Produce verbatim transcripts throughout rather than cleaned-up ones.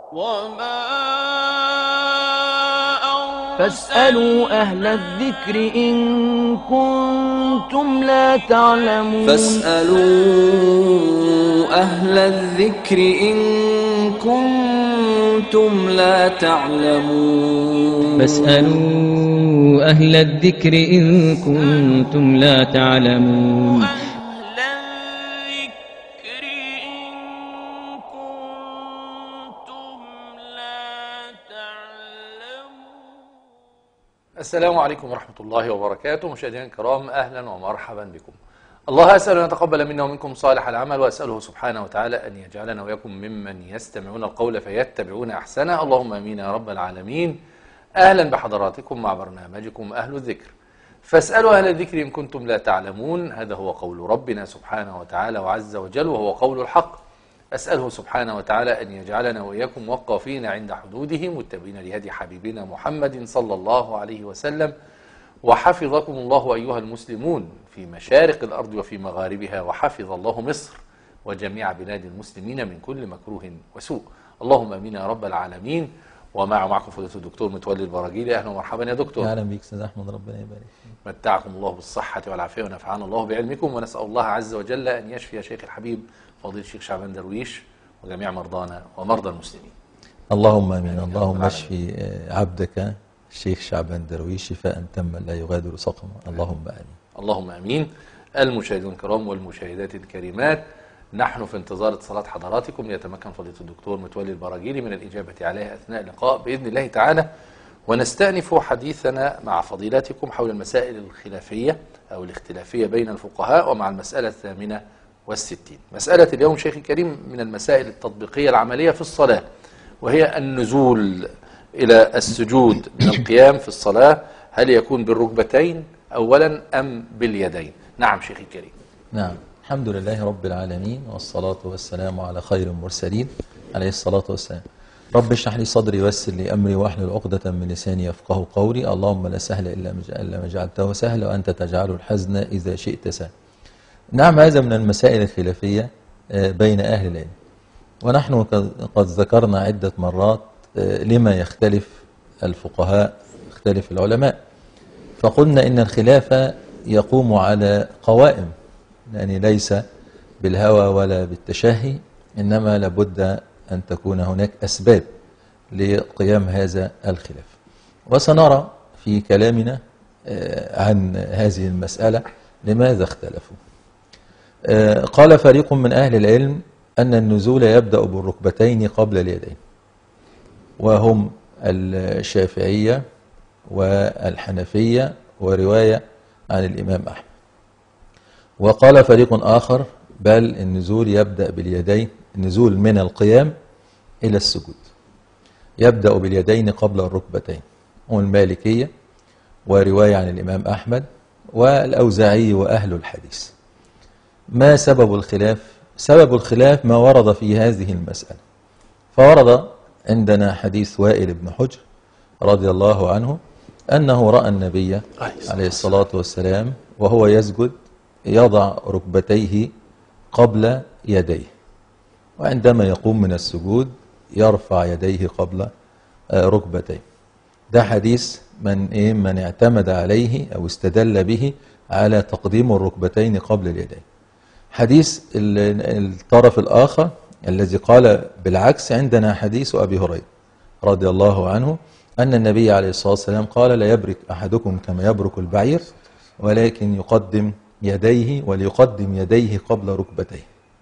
وما فاسألوا أهل الذكر إن كنتم لا تعلمون فاسألوا أهل الذكر إن كنتم لا تعلمون فاسألوا أهل الذكر إن كنتم لا تعلمون أهل الذكر إن كنتم لا تعلمون. السلام عليكم ورحمة الله وبركاته. مشاهدينا الكرام، أهلا ومرحبا بكم. الله أسأل أن يتقبل منا ومنكم صالح العمل، وأسأله سبحانه وتعالى أن يجعلنا وإياكم ممن يستمعون القول فيتبعون أحسنه. اللهم آمين يا رب العالمين. أهلا بحضراتكم مع برنامجكم أهل الذكر. فاسألوا أهل الذكر إن كنتم لا تعلمون. هذا هو قول ربنا سبحانه وتعالى وعز وجل، وهو قول الحق. أسأله سبحانه وتعالى أن يجعلنا وإياكم وقافين عند حدوده، متبعين لهدي حبيبنا محمد صلى الله عليه وسلم. وحفظكم الله أيها المسلمون في مشارق الأرض وفي مغاربها، وحفظ الله مصر وجميع بلاد المسلمين من كل مكروه وسوء. اللهم آمين يا رب العالمين. ومع معكم فضيلة الدكتور متولي البراجيلي. أهلا ومرحبا يا دكتور. اهلا بيك استاذ احمد، ربنا يبارك فيك. متعكم الله بالصحة والعافية ونفعنا الله بعلمكم، ونسأل الله عز وجل أن يشفي شيخ الحبيب فضيلة الشيخ شعبان درويش وجميع مرضانا ومرضى المسلمين. اللهم امين. اللهم اشفي عبدك الشيخ شعبان درويش شفاء تاما لا يغادر سقما. اللهم امين. اللهم امين. المشاهدون الكرام والمشاهدات الكريمات، نحن في انتظار اتصالات حضراتكم ليتمكن فضيلة الدكتور متولي البراجيلي من الإجابة عليها أثناء اللقاء بإذن الله تعالى. ونستأنف حديثنا مع فضيلتكم حول المسائل الخلافية أو الاختلافية بين الفقهاء، ومع المسألة الثامنة والستين. مسألة اليوم شيخي الكريم من المسائل التطبيقية العملية في الصلاة، وهي النزول إلى السجود من القيام في الصلاة. هل يكون بالركبتين أولا أم باليدين؟ نعم شيخي الكريم. نعم، الحمد لله رب العالمين، والصلاة والسلام على خير المرسلين عليه الصلاة والسلام. رب اشرح لي صدري ويسر لي أمري واحلل عقدة من لساني يفقهوا قولي. اللهم لا سهل إلا ما جعلته سهلا، وأنت تجعل الحزن إذا شئت سهلا. نعم، هذا من المسائل الخلافية بين أهل العلم، ونحن قد ذكرنا عدة مرات لما يختلف الفقهاء، يختلف العلماء، فقلنا إن الخلاف يقوم على قوائم، يعني ليس بالهوى ولا بالتشهي، إنما لابد أن تكون هناك أسباب لقيام هذا الخلاف. وسنرى في كلامنا عن هذه المسألة لماذا اختلفوا. قال فريق من أهل العلم أن النزول يبدأ بالركبتين قبل اليدين، وهم الشافعية والحنفية ورواية عن الإمام أحمد. وقال فريق آخر بل النزول يبدأ باليدين، النزول من القيام إلى السجود يبدأ باليدين قبل الركبتين، هم المالكية ورواية عن الإمام أحمد والأوزاعي وأهل الحديث. ما سبب الخلاف؟ سبب الخلاف ما ورد في هذه المسألة. فورد عندنا حديث وائل بن حجر رضي الله عنه أنه رأى النبي عليه الصلاة والسلام وهو يسجد يضع ركبتيه قبل يديه، وعندما يقوم من السجود يرفع يديه قبل ركبتيه. ده حديث من إيه من اعتمد عليه أو استدل به على تقديم الركبتين قبل اليدين. حديث الطرف الآخر الذي قال بالعكس عندنا حديث أبي هريرة رضي الله عنه أن النبي عليه الصلاة والسلام قال لا يبرك أحدكم كما يبرك البعير، ولكن يقدم يديه وليقدم يديه قبل ركبتيه.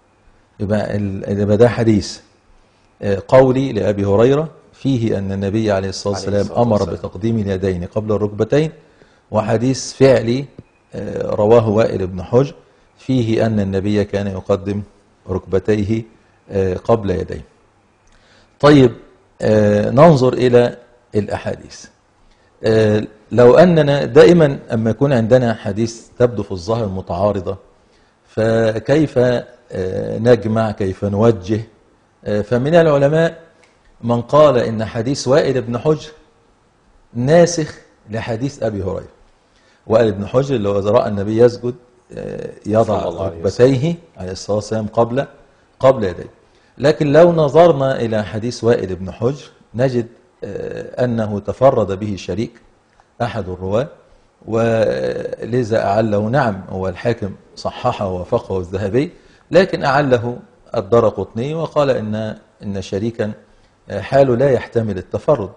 يبقى ده حديث قولي لأبي هريرة فيه أن النبي عليه الصلاة والسلام أمر بتقديم اليدين قبل الركبتين، وحديث فعلي رواه وائل بن حجر فيه أن النبي كان يقدم ركبتيه قبل يديه. طيب، ننظر إلى الأحاديث. لو أننا دائما أما يكون عندنا حديث تبدو في الظاهر متعارضة، فكيف نجمع، كيف نوجه؟ فمن العلماء من قال إن حديث وائل بن حجر ناسخ لحديث أبي هريرة. وائل بن حجر اللي هو رأى النبي يسجد يضع ركبتيه عليه الصلاة والسلام قبل قبل يديه. لكن لو نظرنا إلى حديث وائل بن حجر نجد أنه تفرد به شريك أحد الرواة، ولذا أعله، نعم هو الحاكم صححه ووافقه الذهبي، لكن أعله الدرقطني وقال إن إن شريكا حاله لا يحتمل التفرد،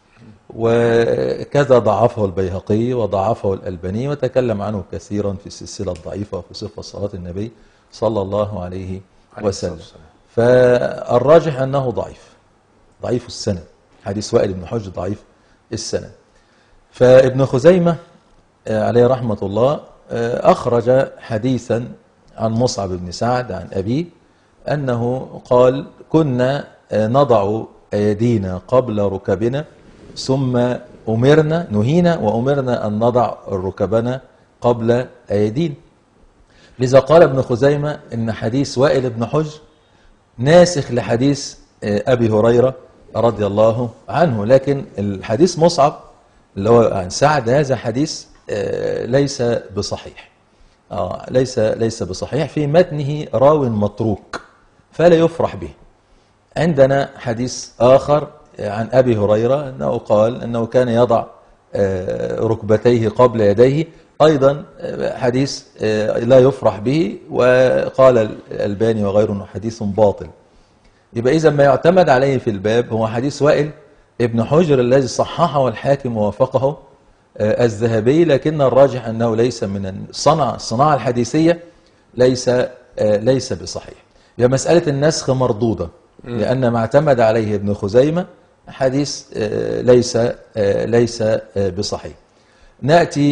وكذا ضعفه البيهقي وضعفه الألباني وتكلم عنه كثيرا في السلسلة الضعيفة وفي صفة صلاة النبي صلى الله عليه وسلم. فالراجح أنه ضعيف ضعيف السند، حديث وائل بن حجر ضعيف السند. فابن خزيمة عليه رحمة الله أخرج حديثا عن مصعب بن سعد عن أبيه أنه قال: كنا نضع أيدينا قبل ركبنا ثم أمرنا نهينا وأمرنا أن نضع ركبنا قبل أيدينا. لذا قال ابن خزيمة إن حديث وائل بن حجر ناسخ لحديث أبي هريرة رضي الله عنه، لكن الحديث مصعب اللي هو عن سعد هذا حديث ليس بصحيح، آه ليس ليس بصحيح، في متنه راو متروك فلا يفرح به. عندنا حديث آخر عن أبي هريرة أنه قال أنه كان يضع ركبتيه قبل يديه، أيضا حديث لا يفرح به، وقال الألباني وغيره حديث باطل. يبقى إذا ما يعتمد عليه في الباب هو حديث وائل ابن حجر الذي صححه الحاكم ووافقه الذهبي، لكن الراجح أنه ليس من الصنعة الصناعة الحديثية، ليس ليس بصحيح. يبقى مسألة النسخ مردودة لأن ما اعتمد عليه ابن خزيمة حديث ليس ليس بصحيح. نأتي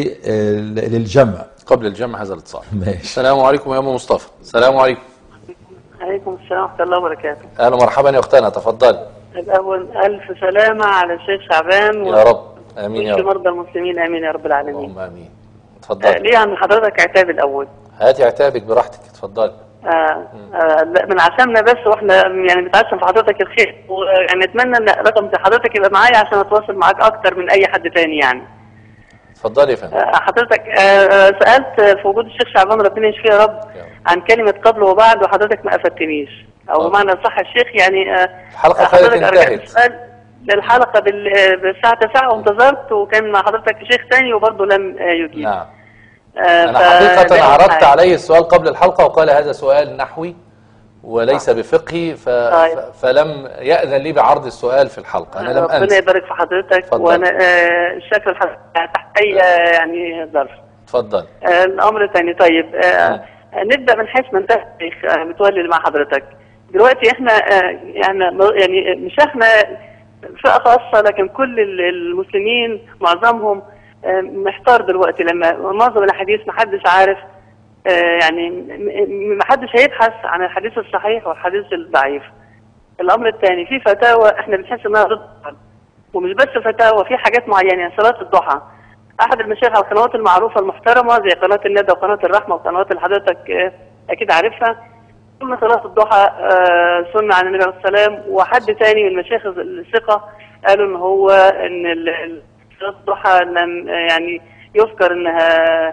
للجمع. قبل الجمع هذا الاتصال. ماشي. السلام عليكم يا أم مصطفى. السلام عليكم. عليكم السلام ورحمة الله وبركاته. أهلا ومرحبا يا أختنا، تفضلي. الأول ألف سلامة على الشيخ شعبان يا رب. آمين يا رب. مرضى المسلمين آمين يا رب العالمين. اللهم آمين. تفضلي. آه ليه عن حضرتك عتاب الأول؟ هاتي عتابك براحتك، اتفضلي. آه آه من عشاننا بس، واحنا يعني بنتعشم في حضرتك الخير، ويعني نتمنى ان رقم حضرتك يبقى معايا عشان اتواصل معاك اكتر من اي حد تاني يعني. اتفضلي يا فندم. آه حضرتك آه سالت في وجود الشيخ شعبان ربنا يشفيه يا رب عن كلمه قبل وبعد، وحضرتك ما افدتنيش، او بمعنى صح الشيخ يعني آه الحلقه خلت انتهت. للحلقه بالساعه تسعة وانتظرت، وكان مع حضرتك شيخ ثاني وبرضه لم يجيب. نعم. أنا حقيقة عرضت عليه السؤال قبل الحلقة وقال هذا سؤال نحوي وليس بفقهي، ف... طيب. فلم يأذن لي بعرض السؤال في الحلقة. أنا لم أنسى. ربنا يبارك في حضرتك. فضل. وأنا آه شكل حضرتك تحت أي يعني ظرف. اتفضل. آه الأمر الثاني. طيب آه نبدأ من حيث ما انتهى الشيخ آه متولي مع حضرتك. دلوقتي احنا آه يعني يعني مش احنا فئة خاصة، لكن كل المسلمين معظمهم محتار دلوقتي، لما معظم الاحاديث محدش عارف يعني محدش هيبحث عن الحديث الصحيح والحديث الضعيف. الامر الثاني، في فتاوى احنا بنحس انها ضد، ومش بس فتاوى، في حاجات معينه يعني صلاه الضحى. احد المشايخ على القنوات المعروفه المحترمه زي قناه الندى وقناه الرحمه وقنوات اللي حضرتك اكيد عارفها، قلنا صلاه الضحى سنه عن النبي عليه الصلاه والسلام. وحد ثاني من المشايخ الثقه قالوا ان هو ان صلاة الضحى لم يعني يذكر انها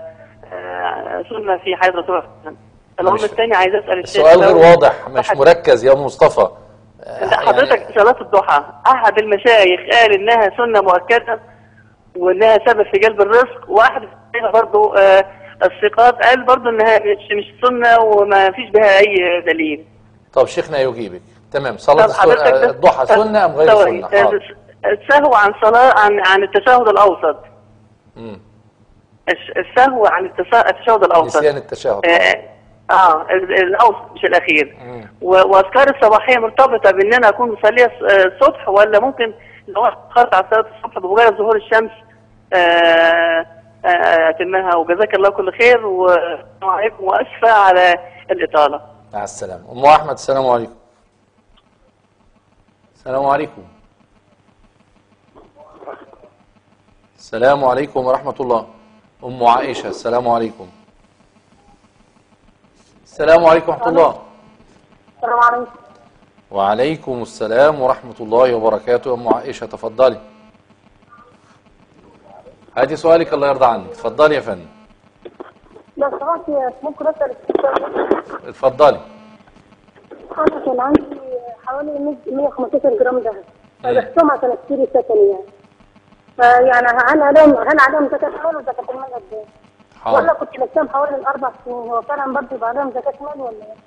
سنة في حياة رسول الله. الامر الثاني عايز اسال الشيخ، السؤال غير واضح، مش مركز يا مصطفى. لا حضرتك يعني صلاة الضحى احد المشايخ قال انها سنة مؤكدة وانها سبب في جلب الرزق، واحد برضه الثقات قال برضه انها مش مش سنة وما فيش بها اي دليل. طب شيخنا يجيبك. تمام. صلاة الضحى سنة ام غير سنة؟ السهو عن صلاة عن عن التشهد الأوسط. امم السهو عن التشهد الأوسط. نسيان التشهد. اه, آه الأوسط مش الأخير. وأذكار الصباحية مرتبطة بإن أنا أكون مصلية الصبح، ولا ممكن لو أخرت على صلاة الصبح بمجرد ظهور الشمس آه آه أتمها؟ وجزاك الله كل خير، والسلام عليكم، وأسفة على الإطالة. مع السلامة. أم أحمد السلام عليكم. السلام عليكم. السلام عليكم ورحمة الله. أم عائشة السلام عليكم. السلام عليكم ورحمة الله. السلام عليكم. وعليكم السلام ورحمة الله وبركاته. أم عائشة تفضلي. هاتي سؤالك الله يرضى عنك. تفضلي يا فندم. لو سمحت ممكن أسأل السؤال؟ اتفضلي. انا كان عندي حوالي مية وخمستاشر جرام ذهب، فبحتهم عشان اشتري سكن يعني. فيعني هل عليهم هل عليهم زكاة مال وزكاة المال قد ايه؟ ولا كنت بحتهم حوالي الاربع سنين، هو فعلا برضه يبقى عليهم زكاة مال ولا ايه؟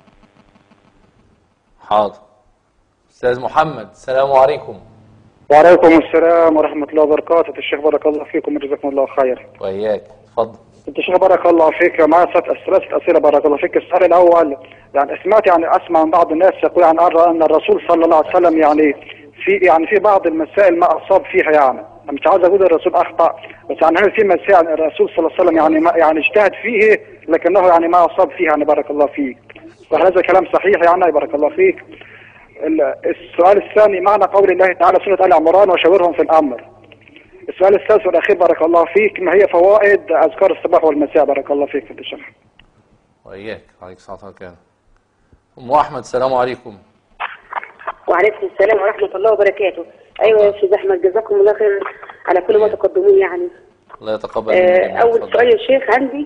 حاضر. استاذ محمد، السلام عليكم. وعليكم السلام ورحمة الله وبركاته. الشيخ بارك الله فيكم وجزاكم الله خير. وإياك، اتفضل. الشيخ بارك الله فيك، معي ثلاث أسئلة بارك الله فيك. السؤال الأول، يعني سمعت يعني أسمع من بعض الناس يقول يعني أن الرسول صلى الله عليه وسلم يعني في يعني في بعض المسائل ما أصاب فيها، يعني مش عايز أقول الرسول أخطأ، بس يعني هل في مسائل الرسول صلى الله عليه وسلم يعني ما يعني اجتهد فيه لكنه يعني ما أصاب فيها يعني بارك الله فيك، فهل هذا كلام صحيح يعني بارك الله فيك؟ السؤال الثاني، معنى قول الله تعالى سورة آل عمران وشاورهم في الأمر. السؤال الثالث والأخير بارك الله فيك، ما هي فوائد أذكار الصباح والمساء بارك الله فيك في الشرح. وإياك، عليك الصلاة والسلام. أم أحمد، السلام عليكم. وعليكم السلام ورحمة الله وبركاته. أيوة يا أستاذ أحمد، جزاكم الله خير على كل ما تقدمون يعني. الله يتقبل آه أول سؤال يا شيخ عندي.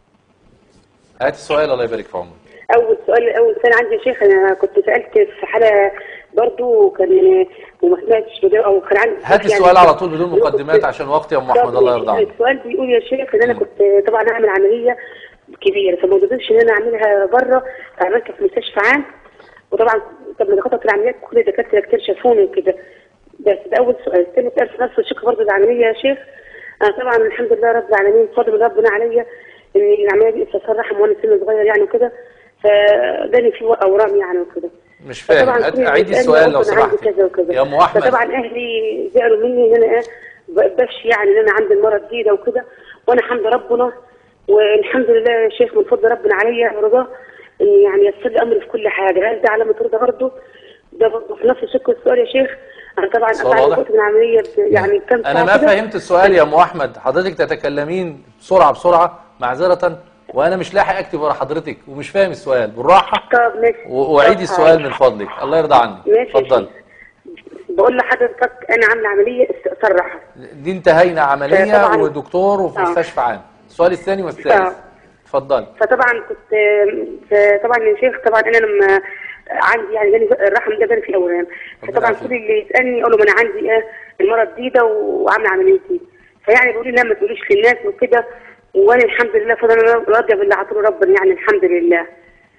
هات السؤال الله يبارك في عمرك. أول سؤال أول سؤال عندي يا شيخ، أنا كنت سألت في حالة برضه كان وما سمعتش أو كان عندي. هات السؤال يعني على طول بدون مقدمات عشان وقتي يا أم أحمد الله يرضى عنك. السؤال بيقول يا شيخ إن أنا كنت طبعا أعمل عملية كبيرة، فما قدرتش إن أنا أعملها بره، فعملتها في مستشفى عام، وطبعا قبل ما خطط العمليات كل الدكاترة كتير شافوني وكده. بس ده أول سؤال. ثاني سؤال في نفس الشق برضه العملية يا شيخ. أنا طبعا الحمد لله رب العالمين فضل ربنا عليا إن العملية دي استئصال رحم وأنا سن صغير يعني وكده، فجاني فيه أورام يعني وكده. مش فاهم، أعيد السؤال لو سمحت يا أم أحمد. فطبعا أهلي زعلوا مني إن أنا بمشي يعني إن أنا عندي المرض دي وكده، وأنا حمد ربنا والحمد لله يا شيخ من فضل ربنا عليا ورضاه يعني يسر لي أمري في كل حاجة. هل ده علامة رضا برضه؟ ده برضه في نفس الشق السؤال يا شيخ. أنا طبعا أفعل من العملية يعني كم ساعة. أنا ما فهمت السؤال يا أم أحمد، حضرتك تتكلمين بسرعة بسرعة معذرة، وأنا مش لاحق أكتب ورا حضرتك ومش فاهم السؤال، بالراحة. طب ماشي. وأعيد السؤال من فضلك، الله يرضى عني. اتفضل. بقول لحضرتك أنا عاملة عملية استئصال رحم. دي انتهينا عملية ودكتور وفي مستشفى عام. السؤال الثاني والثالث. اتفضل. فطبعا كنت طبعا يا شيخ طبعا أنا لما عندي يعني جاني الرحم ده جاني في الاورام، فطبعا كل اللي يسالني اقول له ما انا عندي ايه المرض دي ده وعامله عمليتي، فيعني بيقولوا لي لا ما تقوليش للناس وكده، وانا الحمد لله فضل راضيه باللي عطوله ربنا يعني الحمد لله.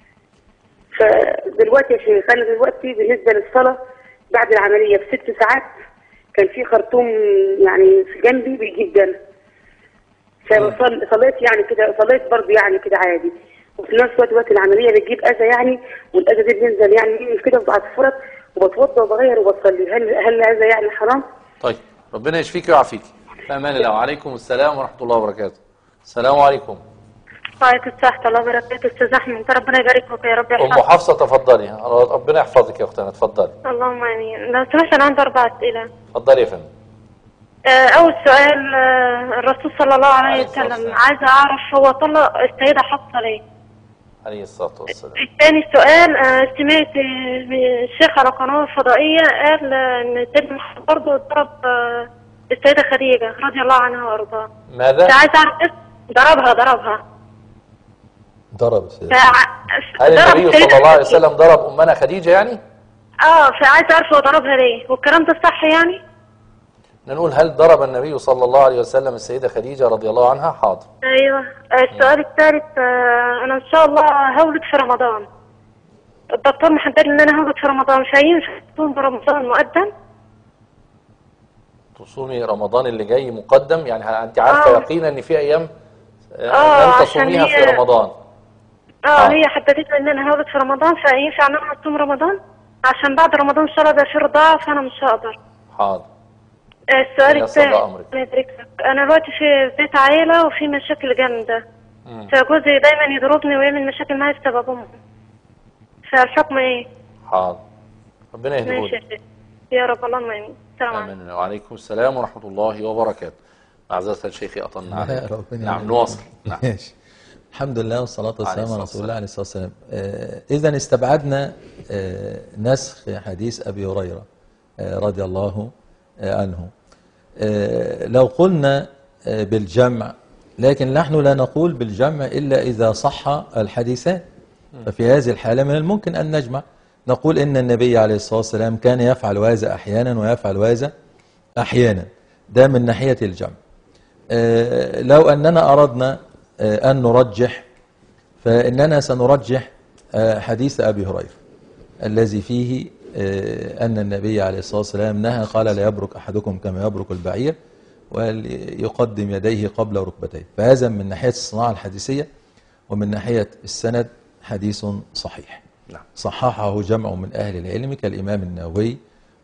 فدلوقتي يا شيخ انا دلوقتي بالنسبه للصلاه بعد العمليه بست ساعات كان في خرطوم يعني في جنبي بيجيب دم، فصليت يعني كده صليت برضه يعني كده عادي، وفي نفس الوقت وقت العمليه بتجيب اذى يعني، والاذى دي بينزل يعني مني كده وبعصفرت وبتوضى وبغير وبصلي. هل هل هذا يعني حرام؟ طيب ربنا يشفيك ويعافيك. في امان الله. وعليكم السلام ورحمه الله وبركاته. السلام عليكم. وعليكم السلام ورحمه الله وبركاته. استاذ احمد ربنا يبارك فيك يا رب يحفظك. ام حفصه تفضلي. ربنا يحفظك يا اختنا، اتفضلي. اللهم امين. لو سمحت انا عندي اربع اسئله. اتفضلي يا فندم. اول سؤال، الرسول صلى الله عليه وسلم عايزه اعرف هو طلق السيده حفصه ليه؟ عليه الصلاه والسلام. الثاني سؤال، سمعت الشيخ على قناه فضائيه قال ان سيدنا محمد برضه ضرب السيده خديجه رضي الله عنها وارضاها. ماذا؟ عايزه اعرف ضربها ضربها ضرب السيده. هل النبي صلى الله عليه وسلم ضرب امنا خديجه يعني؟ اه فعايزه اعرف هو ضربها ليه والكلام ده صح يعني؟ نقول هل ضرب النبي صلى الله عليه وسلم السيدة خديجة رضي الله عنها؟ حاضر. ايوه. السؤال الثالث، انا ان شاء الله هولد في رمضان. الدكتور محدد لي ان انا هولد في رمضان، فينفع تصوم برمضان مقدم؟ تصومي رمضان اللي جاي مقدم؟ يعني انت عارفه آه. يقينا ان في ايام آه لن تصوميها هي... في رمضان. اه, آه. هي حددت لي ان انا هولد في رمضان، فينفع ان انا اصوم رمضان؟ عشان بعد رمضان ان شاء الله ده في رضاعه فانا مش هقدر. حاضر. السؤال الثاني، انا دلوقتي في بيت عائله وفي مشاكل جامده، فجوزي دايما يضربني ويعمل مشاكل معايا بسبب امه، فالحكم ايه؟ حاضر. ربنا يهديك. ماشي يا رب. اللهم امين. السلام عليكم. وعليكم السلام ورحمه الله وبركاته. معذره شيخي اطلنا عليك. نعم نواصل. نعم. ماشي. الحمد لله والصلاه والسلام على رسول الله عليه الصلاه والسلام. آه اذا استبعدنا آه نسخ حديث ابي هريره آه رضي الله عنه. لو قلنا بالجمع، لكن نحن لا نقول بالجمع إلا إذا صح الحديثان، ففي هذه الحالة من الممكن أن نجمع نقول إن النبي عليه الصلاة والسلام كان يفعل هذا أحيانا ويفعل هذا أحيانا، ده من ناحية الجمع. آه لو أننا أردنا آه أن نرجح، فإننا سنرجح آه حديث أبي هريرة الذي فيه آه أن النبي عليه الصلاة والسلام نهى، قال لا يبرك أحدكم كما يبرك البعير ويقدم يديه قبل ركبتيه. فهذا من ناحية الصناعة الحديثية، ومن ناحية السند حديث صحيح. نعم. صححه جمع من أهل العلم كالإمام النووي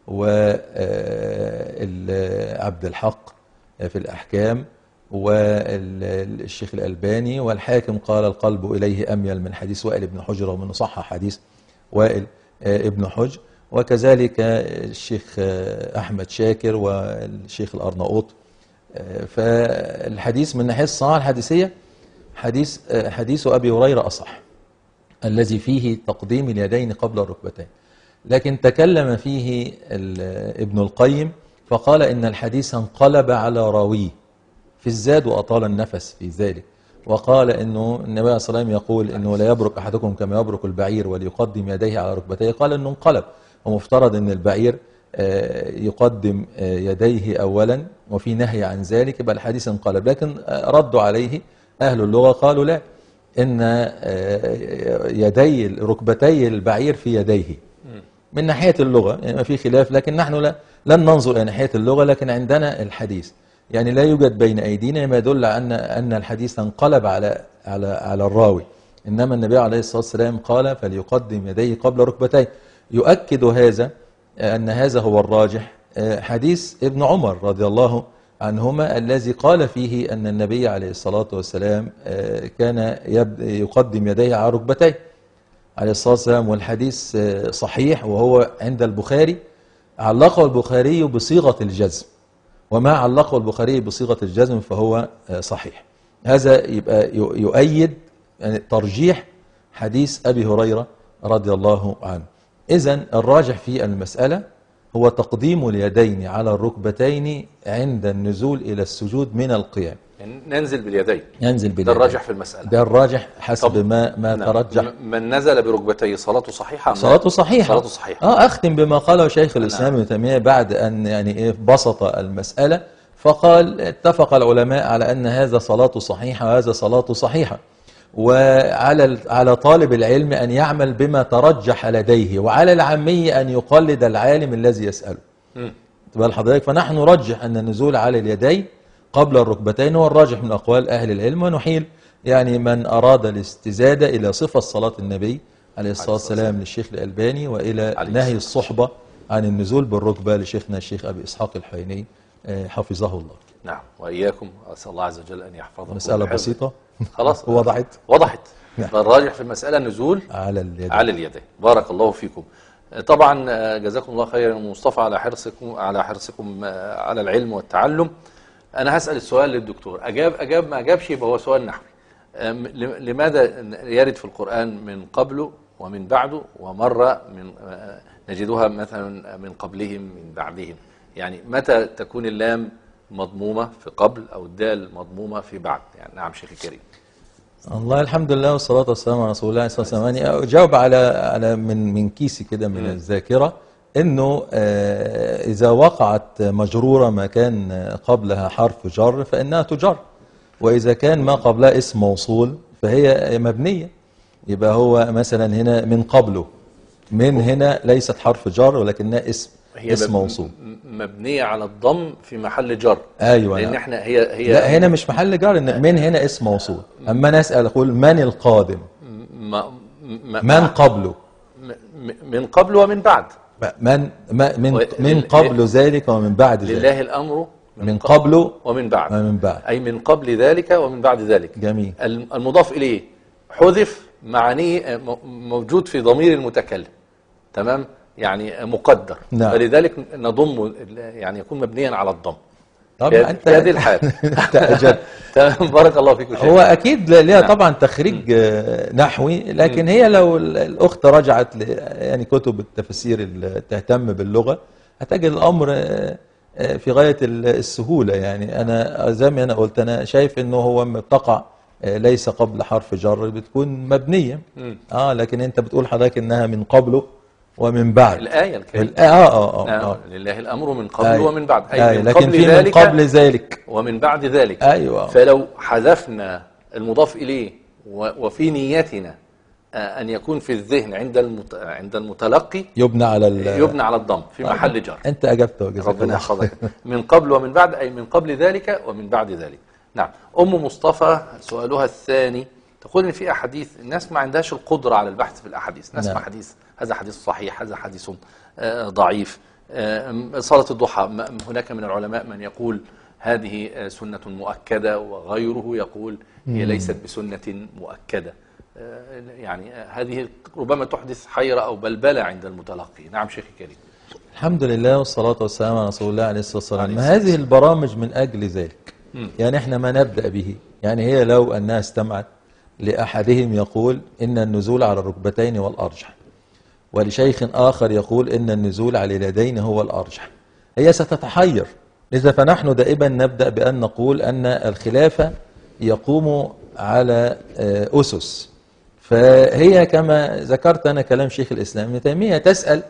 وعبد الحق في الأحكام والشيخ الألباني، والحاكم قال القلب إليه أميل من حديث وائل بن حجر، ومن صح حديث وائل ابن حجر، وكذلك الشيخ أحمد شاكر والشيخ الأرناؤوط. فالحديث من ناحية الصناعة الحديثية حديث حديث أبي هريرة أصح، الذي فيه تقديم اليدين قبل الركبتين. لكن تكلم فيه ابن القيم فقال إن الحديث انقلب على راويه في الزاد وأطال النفس في ذلك، وقال إنه النبي صلى الله عليه وسلم يقول إنه لا يبرك أحدكم كما يبرك البعير وليقدم يديه على ركبتيه، قال إنه انقلب، ومفترض إن البعير يقدم يديه أولا وفي نهي عن ذلك، يبقى الحديث انقلب. لكن ردوا عليه أهل اللغة قالوا لا، إن يدي ركبتي البعير في يديه من ناحية اللغة، يعني ما في خلاف، لكن نحن لا لن ننظر إلى ناحية اللغة، لكن عندنا الحديث يعني لا يوجد بين أيدينا ما يدل أن أن الحديث انقلب على على على الراوي، إنما النبي عليه الصلاة والسلام قال فليقدم يديه قبل ركبتيه. يؤكد هذا أن هذا هو الراجح حديث ابن عمر رضي الله عنهما الذي قال فيه أن النبي عليه الصلاة والسلام كان يقدم يديه على ركبتيه عليه الصلاة والسلام، والحديث صحيح وهو عند البخاري، علقه البخاري بصيغة الجزم، وما علقه البخاري بصيغة الجزم فهو صحيح. هذا يبقى يؤيد يعني ترجيح حديث أبي هريرة رضي الله عنه. إذن الراجح في المسألة هو تقديم اليدين على الركبتين عند النزول إلى السجود من القيام، يعني ننزل باليدين، ننزل باليدين، ده الراجح في المسألة، ده الراجح حسب ما ما نعم. ترجح. من نزل بركبتيه صلاته صحيحة؟ صلاته صحيحة. صلاته صحيحة. اه أختم بما قاله شيخ الإسلام ابن تيمية بعد أن يعني إيه بسط المسألة، فقال اتفق العلماء على أن هذا صلاته صحيحة وهذا صلاته صحيحة، وعلى على طالب العلم أن يعمل بما ترجح لديه، وعلى العامي أن يقلد العالم الذي يسأله. تبقى لحضرتك، فنحن نرجح أن النزول على اليدين قبل الركبتين هو الراجح من أقوال أهل العلم، ونحيل يعني من أراد الاستزادة إلى صفة صلاة النبي عليه الصلاة والسلام للشيخ الألباني، وإلى نهي الصحبة عن النزول بالركبة لشيخنا الشيخ أبي إسحاق الحويني حفظه الله. نعم، وإياكم، أسأل الله عز وجل أن يحفظكم. مسألة بسيطة خلاص وضحت وضحت الراجح في المسألة النزول على اليدين. على اليدين. بارك الله فيكم. طبعا جزاكم الله خيرا مصطفى على حرصكم على حرصكم على العلم والتعلم. أنا هسأل السؤال للدكتور، أجاب أجاب ما أجابش يبقى هو سؤال نحوي. لماذا يرد في القرآن من قبله ومن بعده، ومرة من نجدها مثلا من قبلهم من بعدهم؟ يعني متى تكون اللام مضمومة في قبل أو الدال مضمومة في بعد؟ يعني نعم شيخ الكريم. الله الحمد لله والصلاة والسلام على رسول الله صلى الله عليه وسلم. يعني أجاوب على على من من كيسي كده من م. الذاكرة، إنه آه إذا وقعت مجرورة ما كان قبلها حرف جر فإنها تجر، وإذا كان ما قبلها اسم موصول فهي مبنية. يبقى هو مثلا هنا من قبله، من هنا ليست حرف جر ولكنها اسم هي اسم موصول مبنية على الضم في محل جر. أيوة، لأن احنا هي هي لا هنا مش محل جر، إن من هنا اسم موصول. أما أنا أسأل أقول من القادم؟ ما ما من قبله؟ من قبل ومن بعد. من ما من من قبل ذلك ومن بعد ذلك. لله الأمر من, من قبله ومن بعد. ومن بعد، أي من قبل ذلك ومن بعد ذلك. جميل. المضاف إليه حذف معانيه موجود في ضمير المتكلم، تمام، يعني مقدر. نعم. فلذلك نضم يعني يكون مبنيا على الضم. طبعا انت في هذه الحال. تمام، بارك الله فيكم. هو اكيد ليها نعم. طبعا تخريج نحوي، لكن م. هي لو الاخت رجعت يعني كتب التفسير اللي تهتم باللغه هتجد الامر في غايه السهوله. يعني انا زي ما انا قلت، انا شايف انه هو بتقع ليس قبل حرف جر بتكون مبنيه. م. اه لكن انت بتقول حضرتك انها من قبله ومن بعد. الآية الكريمة. آه آه آه, آه. لله الأمر من قبل آية. ومن بعد، أي آية. من لكن قبل في ذلك من قبل ذلك ومن بعد ذلك. أيوة. فلو حذفنا المضاف إليه وفي نيتنا أن يكون في الذهن عند المت... عند المتلقي يبنى على ال... يبنى على الضم في محل جر. أنت أجبت وجزاك ربنا الله يحفظك. من قبل ومن بعد، أي من قبل ذلك ومن بعد ذلك. نعم. أم مصطفى سؤالها الثاني تقول إن في أحاديث الناس ما عندهاش القدرة على البحث في الأحاديث، نسمع نعم. حديث هذا حديث صحيح، هذا حديث ضعيف. صلاة الضحى هناك من العلماء من يقول هذه سنة مؤكدة، وغيره يقول هي ليست بسنة مؤكدة. يعني هذه ربما تحدث حيرة أو بلبلة عند المتلقي. نعم شيخي الكريم. الحمد لله والصلاة والسلام على رسول الله عليه الصلاة والسلام. ما هذه البرامج من أجل ذلك. م. يعني احنا ما نبدأ به. يعني هي لو أنها استمعت لأحدهم يقول إن النزول على الركبتين هو الأرجح، ولشيخ آخر يقول إن النزول على اليدين هو الأرجح، هي ستتحير. لذا فنحن دائما نبدأ بأن نقول أن الخلافة يقوم على أسس، فهي كما ذكرت أنا كلام شيخ الإسلام ابن تيمية تسأل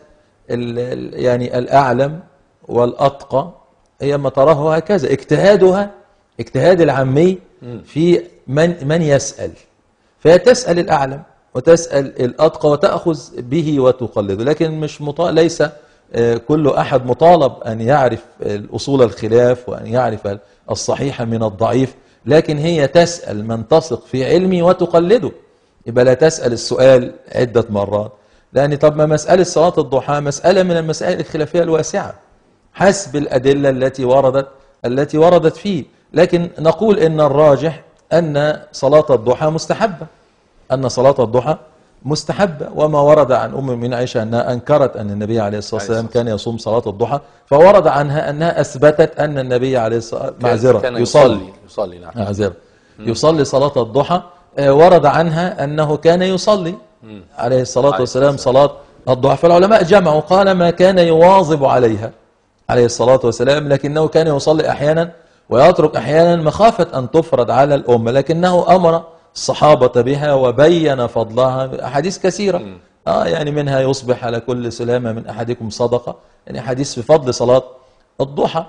يعني الأعلم والأتقى، هي ما تراه هكذا اجتهادها اجتهاد العامي في من من يسأل، فهي تسأل الأعلم وتسأل الأتقى وتأخذ به وتقلده، لكن مش مطالب، ليس كل أحد مطالب أن يعرف الأصول الخلاف وأن يعرف الصحيح من الضعيف، لكن هي تسأل من تثق في علمه وتقلده. يبقى لا تسأل السؤال عدة مرات، لأن طب ما مسألة صلاة الضحى مسألة من المسائل الخلافية الواسعة حسب الأدلة التي وردت التي وردت فيه، لكن نقول إن الراجح أن صلاة الضحى مستحبة، أن صلاة الضحى مستحبة، وما ورد عن أم من عائشة أنها أنكرت أن النبي عليه الصلاة والسلام كان يصوم صلاة الضحى، فورد عنها أنها أثبتت أن النبي عليه الصلاة والسلام معذرة يصلي يصلي نعم معذرة يصلي صلاة الضحى، ورد عنها أنه كان يصلي عليه الصلاة والسلام صلاة الضحى، فالعلماء جمعوا قال ما كان يواظب عليها عليه الصلاة والسلام، لكنه كان يصلي أحيانا ويترك أحيانا مخافة أن تفرض على الأمة، لكنه أمر الصحابة بها وبين فضلها أحاديث كثيرة آه يعني منها يصبح على كل سلامة من أحدكم صدقة، يعني حديث في فضل صلاة الضحى،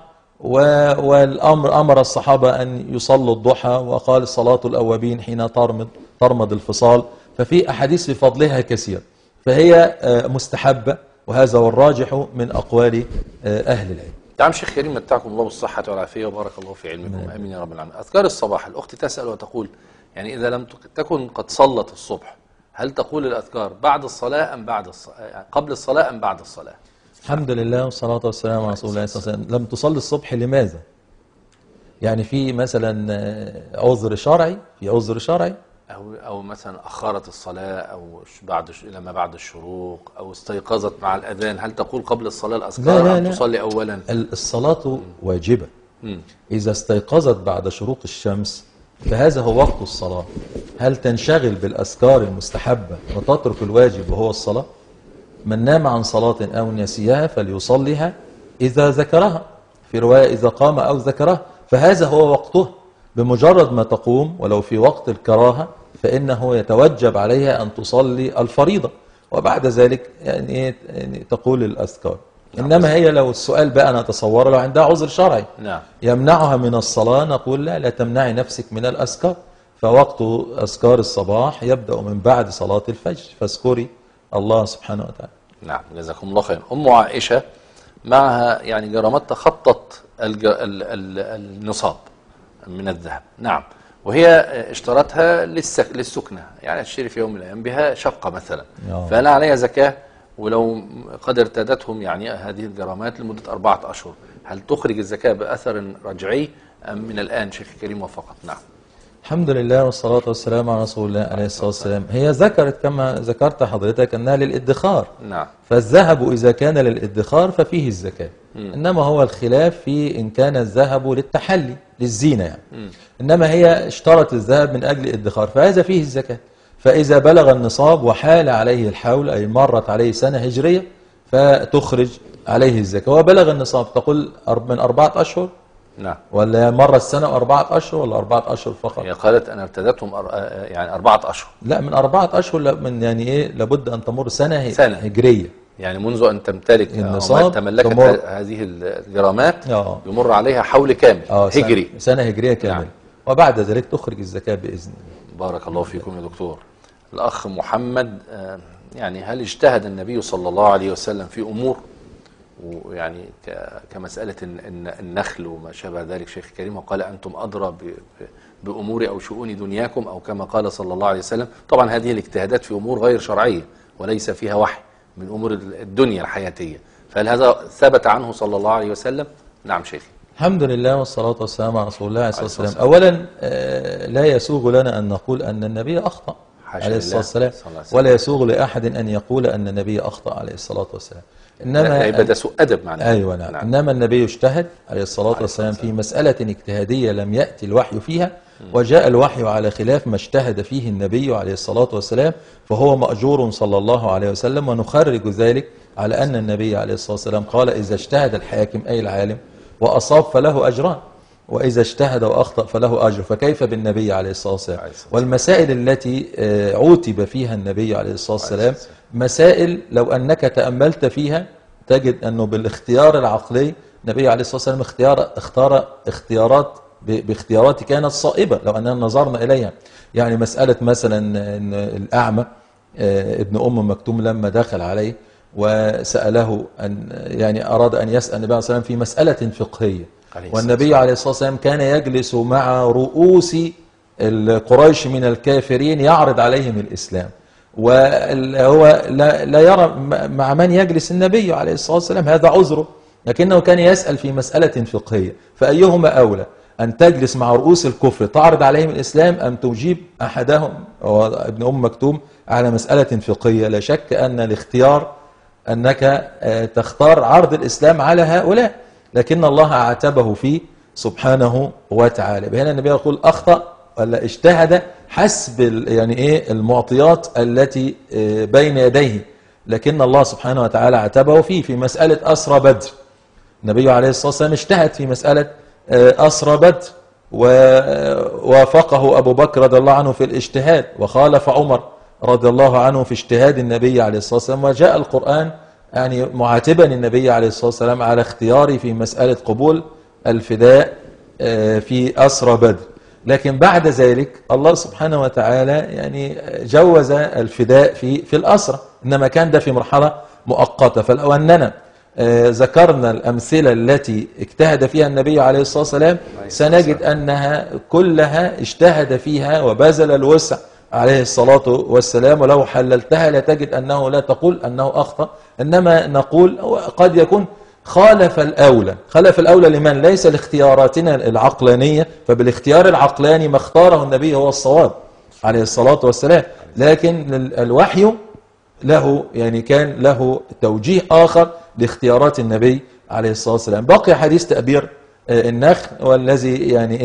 والأمر أمر الصحابة أن يصلوا الضحى، وقال صلاة الأوابين حين ترمض ترمض الفصال، ففي أحاديث في فضلها كثير، فهي مستحبة، وهذا هو الراجح من أقوال أهل العلم. نعم شيخ كريم متعكم الله بالصحة والعافية وبارك الله في علمكم. آمين يا رب العالمين. أذكار الصباح، الأخت تسأل وتقول يعني إذا لم تكن قد صلت الصبح هل تقول الأذكار بعد الصلاة أم بعد الصلاة، يعني قبل الصلاة أم بعد الصلاة؟ الحمد لله والصلاة والسلام على رسول الله صلى الله عليه وسلم. لم تصلي الصبح لماذا؟ يعني في مثلا عذر شرعي، في عذر شرعي أو أو مثلا أخرت الصلاة أو بعد لما بعد الشروق أو استيقظت مع الأذان، هل تقول قبل الصلاة الأذكار لا لا أم لا. تصلي أولا؟ الصلاة م. واجبة. م. إذا استيقظت بعد شروق الشمس فهذا هو وقت الصلاة. هل تنشغل بالأذكار المستحبة وتترك الواجب وهو الصلاة؟ من نام عن صلاة أو نسيها فليصليها إذا ذكرها، في رواية إذا قام أو ذكرها، فهذا هو وقته. بمجرد ما تقوم ولو في وقت الكراهة فإنه يتوجب عليها أن تصلي الفريضة، وبعد ذلك يعني, يعني تقول الأذكار. نعم. إنما هي لو السؤال بقى أنا أتصور لو عندها عذر شرعي نعم. يمنعها من الصلاة، نقول لا لا تمنعي نفسك من الأذكار، فوقت أذكار الصباح يبدأ من بعد صلاة الفجر، فاذكري الله سبحانه وتعالى. نعم جزاكم الله خير. أم عائشة معها يعني جرامات تخطت النصاب من الذهب، نعم، وهي اشترتها للسك... للسكنة، يعني تشتري في يوم من الأيام بها شقة مثلا، أوه. فهل عليها زكاة؟ ولو قد ارتدتهم يعني هذه الجرامات لمدة أربعة أشهر هل تخرج الزكاة بأثر رجعي أم من الآن شيخ كريم وفقط؟ نعم. الحمد لله والصلاة والسلام على رسول الله عليه الصلاة والسلام. هي ذكرت كما ذكرت حضرتك أنها للإدخار، نعم، فالذهب إذا كان للإدخار ففيه الزكاة. م. إنما هو الخلاف في إن كان الذهب للتحلي للزينة يعني. م. إنما هي اشترت الذهب من أجل الإدخار فهذا فيه الزكاة. فإذا بلغ النصاب وحال عليه الحول أي مرت عليه سنة هجرية فتخرج عليه الزكاة. وبلغ النصاب تقول من أربعة أشهر، نعم، ولا مر السنة وأربعة أشهر ولا أربعة أشهر فقط؟ هي قالت أنا ارتدتهم أر... يعني أربعة أشهر. لا من أربعة أشهر، من يعني إيه لابد أن تمر سنة, سنة. هجرية يعني منذ أن تمتلك النصاب تملكت تمر هذه الجرامات آه. يمر عليها حول كامل آه هجري، سنة, سنة هجرية كامل. نعم. وبعد ذلك تخرج الزكاة بإذن الله. بارك الله فيكم يا دكتور. الأخ محمد، يعني هل اجتهد النبي صلى الله عليه وسلم في أمور، ويعني كمسألة النخل وما شابه ذلك شيخ كريم، وقال أنتم أدرى بأمور أو شؤون دنياكم، أو كما قال صلى الله عليه وسلم؟ طبعا هذه الاجتهادات في أمور غير شرعية وليس فيها وحي من أمور الدنيا الحياتية، فهل هذا ثبت عنه صلى الله عليه وسلم؟ نعم شيخ. الحمد لله والصلاة والسلام على رسول الله عليه الصلاة والسلام. أولا لا يسوغ لنا أن نقول أن النبي أخطأ عليه الصلاة والسلام، ولا يسوغ لأحد أن يقول أن النبي أخطأ عليه الصلاة والسلام. إنما يبقى ده سوء أدب معناه. أيوة نعم. نعم. إنما النبي اجتهد عليه الصلاة والسلام في مسألة اجتهادية لم يأتي الوحي فيها، وجاء الوحي على خلاف ما اجتهد فيه النبي عليه الصلاة والسلام، فهو مأجور صلى الله عليه وسلم. ونخرج ذلك على أن النبي عليه الصلاة والسلام قال إذا اجتهد الحاكم أي العالم وأصاب فله أجران، وإذا اجتهد وأخطأ فله أجر، فكيف بالنبي عليه الصلاة والسلام؟ والمسائل التي عوتب فيها النبي عليه الصلاة والسلام مسائل لو أنك تأملت فيها تجد أنه بالاختيار العقلي النبي عليه الصلاة والسلام اختيار اختار اختيارات باختيارات كانت صائبة لو أننا نظرنا إليها. يعني مسألة مثلا إن الأعمى ابن أم مكتوم لما دخل عليه وسأله أن يعني أراد أن يسأل النبي عليه الصلاة والسلام في مسألة فقهية، والنبي عليه الصلاة والسلام كان يجلس مع رؤوس القريش من الكافرين يعرض عليهم الإسلام، وهو لا, لا يرى مع من يجلس النبي عليه الصلاة والسلام، هذا عذره، لكنه كان يسأل في مسألة فقهية. فأيهما أولى، أن تجلس مع رؤوس الكفر تعرض عليهم الإسلام، أم تجيب أحدهم هو ابن أم مكتوم على مسألة فقهية؟ لا شك أن الاختيار أنك تختار عرض الإسلام على هؤلاء، لكن الله عاتبه فيه سبحانه وتعالى. هنا النبي يقول أخطأ ولا اجتهد حسب يعني إيه المعطيات التي بين يديه، لكن الله سبحانه وتعالى عاتبه فيه. في مسألة أسرى بدر النبي عليه الصلاة والسلام اجتهد في مسألة أسرى بدر، ووافقه أبو بكر رضي الله عنه في الاجتهاد، وخالف عمر رضي الله عنه في اجتهاد النبي عليه الصلاة والسلام، وجاء القرآن يعني معاتبا النبي عليه الصلاة والسلام على اختياره في مسألة قبول الفداء في أسرى بدر. لكن بعد ذلك الله سبحانه وتعالى يعني جوز الفداء في في الأسرى، إنما كان ده في مرحلة مؤقتة. فلو أننا ذكرنا الأمثلة التي اجتهد فيها النبي عليه الصلاة والسلام سنجد أنها كلها اجتهد فيها وبذل الوسع عليه الصلاة والسلام، ولو حللتها لتجد أنه لا تقول أنه أخطأ، إنما نقول قد يكون خالف الأولى. خالف الأولى لمن؟ ليس لاختياراتنا العقلانية، فبالاختيار العقلاني ما اختاره النبي هو الصواب عليه الصلاة والسلام، لكن الوحي له يعني كان له توجيه آخر لاختيارات النبي عليه الصلاة والسلام. بقي حديث تأبير النخل والذي يعني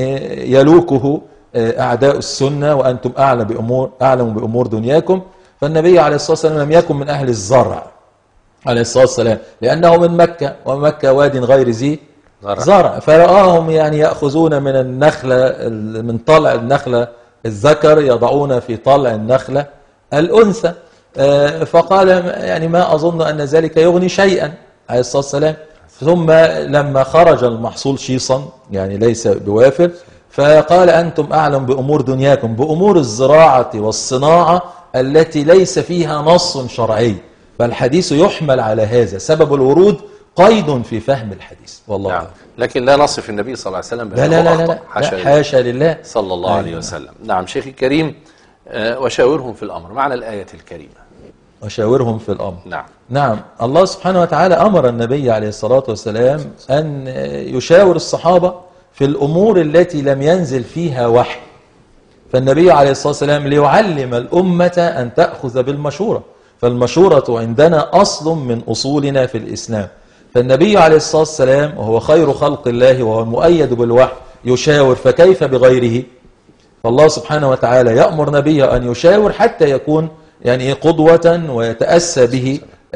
يلوكه أعداء السنة، وأنتم أعلم بأمور أعلم بأمور دنياكم. فالنبي عليه الصلاة والسلام لم يكن من أهل الزرع عليه الصلاة والسلام، لأنه من مكة، ومكة واد غير ذي زرع، فرآهم يعني يأخذون من النخلة من طلع النخلة الذكر يضعون في طلع النخلة الأنثى، فقال يعني ما أظن أن ذلك يغني شيئا عليه الصلاة والسلام. ثم لما خرج المحصول شيصا يعني ليس بوافر، فقال أنتم أعلم بأمور دنياكم، بأمور الزراعة والصناعة التي ليس فيها نص شرعي، فالحديث يحمل على هذا. سبب الورود قيد في فهم الحديث والله نعم. لكن لا نصف النبي صلى الله عليه وسلم لا لا لا, لا, لا, حاشا, لا حاشا لله صلى الله عليه وسلم. نعم شيخي الكريم، آه وشاورهم في الأمر، معنى الآية الكريمة وشاورهم في الأمر. نعم نعم الله سبحانه وتعالى أمر النبي عليه الصلاة والسلام أن يشاور الصحابة في الأمور التي لم ينزل فيها وحي، فالنبي عليه الصلاة والسلام ليعلم الأمة أن تأخذ بالمشورة، فالمشورة عندنا أصل من أصولنا في الإسلام. فالنبي عليه الصلاة والسلام وهو خير خلق الله وهو المؤيد بالوحي يشاور، فكيف بغيره؟ فالله سبحانه وتعالى يأمر نبيه أن يشاور حتى يكون يعني قدوة ويتأسى به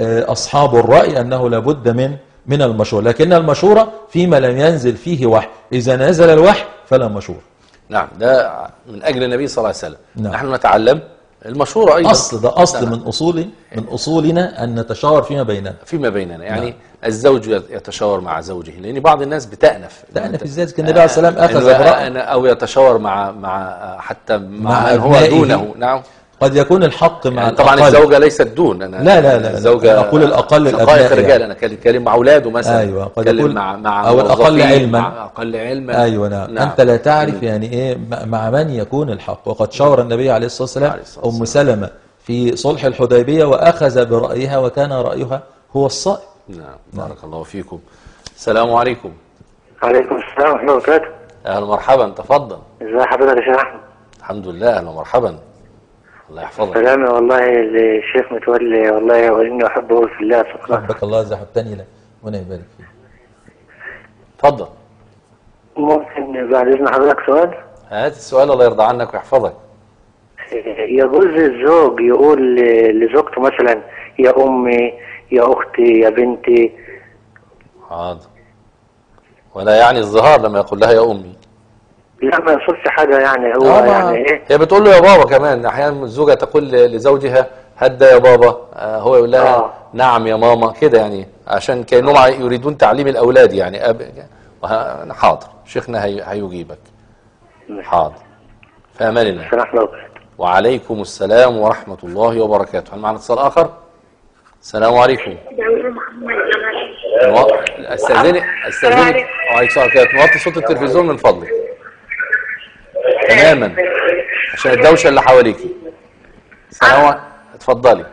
أصحاب الرأي أنه لابد من من المشورة، لكن المشورة فيما لم ينزل فيه وحي، إذا نزل الوحي فلا مشورة. نعم ده من أجل النبي صلى الله عليه وسلم. نعم. نحن نتعلم المشورة أيضا أصل ده أصل من أصول من أصولنا أن نتشاور فيما بيننا فيما بيننا يعني. نعم. الزوج يتشاور مع زوجه، لأن بعض الناس بتأنف تأنف ازاي؟ كان النبي عليه الصلاة والسلام أخذ برأيه، أو يتشاور مع مع حتى مع, مع من هو أبنائه. دونه. نعم. قد يكون الحق مع يعني طبعا الأقل. الزوجة ليست دون. أنا لا لا لا الزوجة لا. أقول الأقل شقائق الأبناء الرجال يعني. أنا كلم مع أولاده مثلا. أيوة. قد كلم يكون مع مع أو الأقل موظفين، علما. مع أقل علما. أيوة نعم. نعم. أنت لا تعرف يعني إيه مع من يكون الحق. وقد شاور النبي عليه الصلاة والسلام أم سلمة في صلح الحديبية وأخذ برأيها وكان رأيها هو الصائب. نعم. بارك الله فيكم. السلام عليكم. وعليكم السلام ورحمة الله وبركاته. أهلا ومرحبا، تفضل. ازي حضرتك يا شيخ أحمد؟ الحمد لله. أهلا ومرحبا، الله يحفظك. سلامي والله للشيخ متولي، والله وإني أحبه في الله سبحانه. أحبك الله إذا أحبتني له وأنا يبارك فيك. تفضل. ممكن بعد إذن حضرتك سؤال؟ هات السؤال الله يرضى عنك ويحفظك. يجوز الزوج يقول لزوجته مثلا يا أمي يا أختي يا بنتي؟ حاضر. ولا يعني الظهار لما يقول لها يا أمي؟ لا ما يقصدش حاجة يعني، هو آه يعني إيه؟ هي بتقول له يا بابا كمان. أحيانا الزوجة تقول لزوجها هدا يا بابا، آه هو يقول لها آه. نعم يا ماما كده يعني، عشان كأنهم يريدون تعليم الأولاد يعني. أب... حاضر، شيخنا هي... هيجيبك. حاضر. في أمان الله. وعليكم السلام ورحمة الله وبركاته. هل معنا اتصال آخر؟ السلام عليكم. استاذني استاذني وعليكم السلام. نوطي صوت التلفزيون من فضلك تماما عشان الدوشه اللي حواليكي. السلام عليكم. اتفضلي.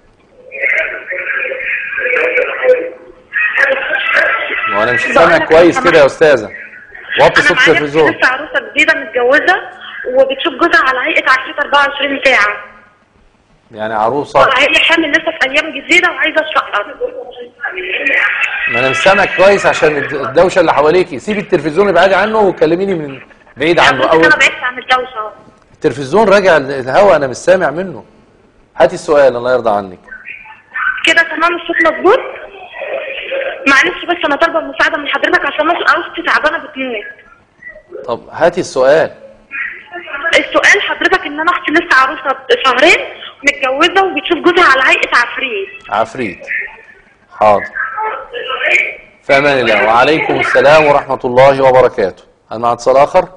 وانا مش سامع كويس كده يا استاذه. وطي صوت التلفزيون. لسه عروسه جديده متجوزه وبتشوف جوزها على هيئه عفريت أربعة وعشرين ساعه. يعني عروسه هي حامل لسه في ايام جديده وعايزه اشرح. ما انا مش سامع كويس عشان الدوشه اللي حواليكي. سيبي التلفزيون ابعدي عنه وكلميني من بعيد عنه. او انا بعدت عن الدوشه اهو. التلفزيون راجع الهوا، انا مش سامع منه. هاتي السؤال الله يرضى عنك. كده تمام الصوت مظبوط؟ معلش بس انا طالبه المساعده من حضرتك عشان عروستي تعبانه بتموت. طب هاتي السؤال. السؤال حضرتك ان انا اختي لسه عروسه شهرين متجوزه وبتشوف جوزها على هيئه عفريت. عفريت. حاضر. في امان الله. وعليكم السلام ورحمه الله وبركاته. هل معنا اتصال اخر؟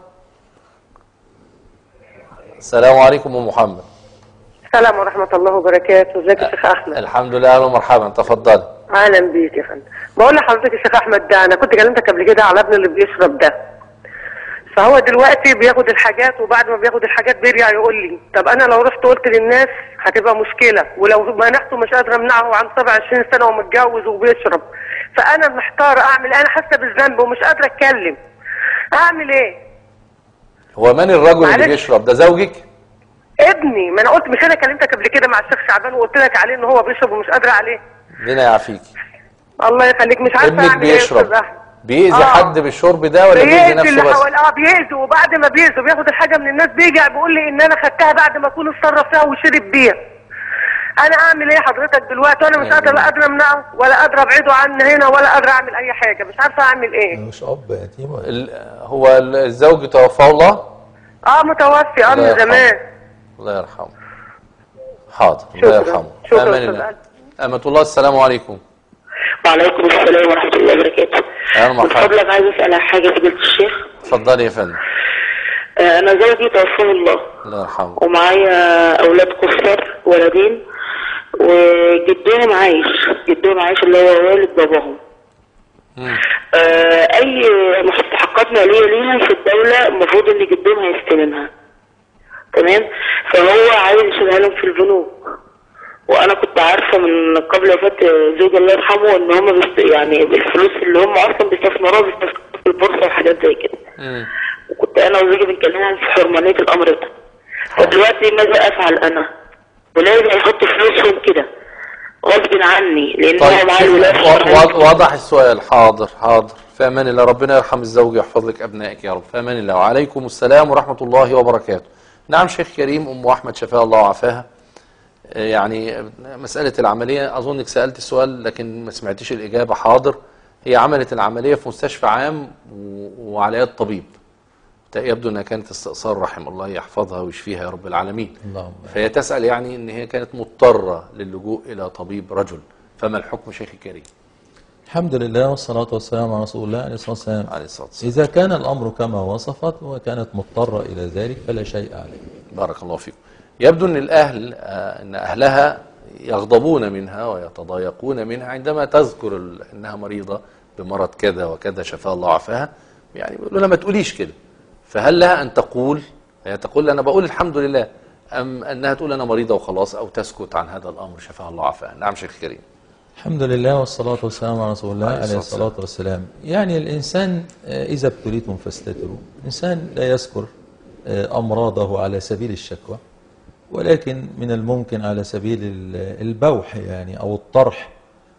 السلام عليكم ام محمد. السلام ورحمه الله وبركاته. ازيك يا شيخ احمد؟ الحمد لله. اهلا ومرحبا، تفضلي. اهلا بيك يا فندم. بقول لحضرتك يا شيخ احمد، ده انا كنت كلمتك قبل كده على ابني اللي بيشرب ده. فهو دلوقتي بياخد الحاجات وبعد ما بياخد الحاجات بيرجع يقول لي طب انا لو رحت قلت للناس هتبقى مشكله، ولو منعته مش قادره امنعه عن سبعة وعشرين سنه ومتجوز وبيشرب. فانا محتاره اعمل ايه؟ انا حاسه بالذنب ومش قادره اتكلم. اعمل ايه؟ هو من الرجل اللي بيشرب ده؟ زوجك؟ ابني. ما انا قلت مش انا كلمتك قبل كده مع الشيخ شعبان وقلت لك عليه ان هو بيشرب ومش قادره عليه. ربنا يعافيكي. الله يخليك. مش عارفه اعمل ايه يا استاذ احمد. بيأذي آه. حد بالشرب ده ولا بيأذي نفسه بس؟ اه بيأذي، وبعد ما بيأذي بياخد الحاجه من الناس بيرجع بيقول لي ان انا خدتها بعد ما اكون اتصرف فيها وشرب بيها. انا اعمل ايه حضرتك دلوقتي؟ وانا مش قادره لا قادره امنعه ولا قادره ابعده عني هنا ولا قادره اعمل اي حاجه، مش عارفه اعمل ايه. مش اب يتيم. هو الزوج توفاه الله؟ اه متوفي اه من زمان. الله يرحمه. حاضر. الله يرحمه. شكرا. شكرا. أمة الله. السلام عليكم. وعليكم السلام ورحمة الله وبركاته. أهلا مرحبا. من فضلك عايز أسأل على حاجة فضيلة الشيخ. اتفضلي يا فندم. آه أنا زوجي توفاه الله. الله يرحمه. ومعايا أولاد كفار ولدين، وجدهم عايش، جدهم عايش اللي هو والد باباهم. آه أي مستحقات مالية ليهم في الدولة المفروض إن جدهم هيستلمها. تمام؟ فهو عايز يشيلها لهم في البنوك. وانا كنت عارفه من قبل وفاه زوجي الله يرحمه ان هم يعني الفلوس اللي هم اصلا بيستثمروها بيستثمروا في البورصه وحاجات زي كده. وكنت انا وزوجي بنكلمهم في حرمانيه الامر ده. فدلوقتي ماذا افعل انا؟ ولازم يحط فلوسهم كده غصب عني لان طيب هو معاه الولايه. واضح السؤال. حاضر حاضر. في امان الله. ربنا يرحم الزوج ويحفظ لك ابنائك يا رب. في امان الله. وعليكم السلام ورحمه الله وبركاته. نعم شيخ كريم. ام احمد شفاها الله وعافاها. يعني مسألة العملية أظنك سألت السؤال لكن ما سمعتيش الإجابة. حاضر. هي عملت العملية في مستشفى عام وعلى يد طبيب. يبدو أنها كانت استئصال، رحم الله يحفظها ويشفيها يا رب العالمين. اللهم. فهي تسأل يعني أن هي كانت مضطرة للجوء إلى طبيب رجل، فما الحكم شيخ الكريم؟ الحمد لله والصلاة والسلام على رسول الله عليه الصلاة والسلام. عليه الصلاة والسلام. إذا كان الأمر كما وصفت وكانت مضطرة إلى ذلك فلا شيء عليه. بارك الله فيكم. يبدو أن الأهل آه أن أهلها يغضبون منها ويتضايقون منها عندما تذكر أنها مريضة بمرض كذا وكذا شفاها الله وعافاها، يعني بيقولوا لها ما تقوليش كده. فهل لها أن تقول، هي تقول أنا بقول الحمد لله، أم أنها تقول أنا مريضة وخلاص، أو تسكت عن هذا الأمر شفاها الله وعافاها؟ نعم شيخ كريم. الحمد لله والصلاة والسلام على رسول الله عليه الصلاة والسلام. يعني الإنسان إذا ابتليتم فاستتروا، الإنسان لا يذكر أمراضه على سبيل الشكوى، ولكن من الممكن على سبيل البوح يعني أو الطرح.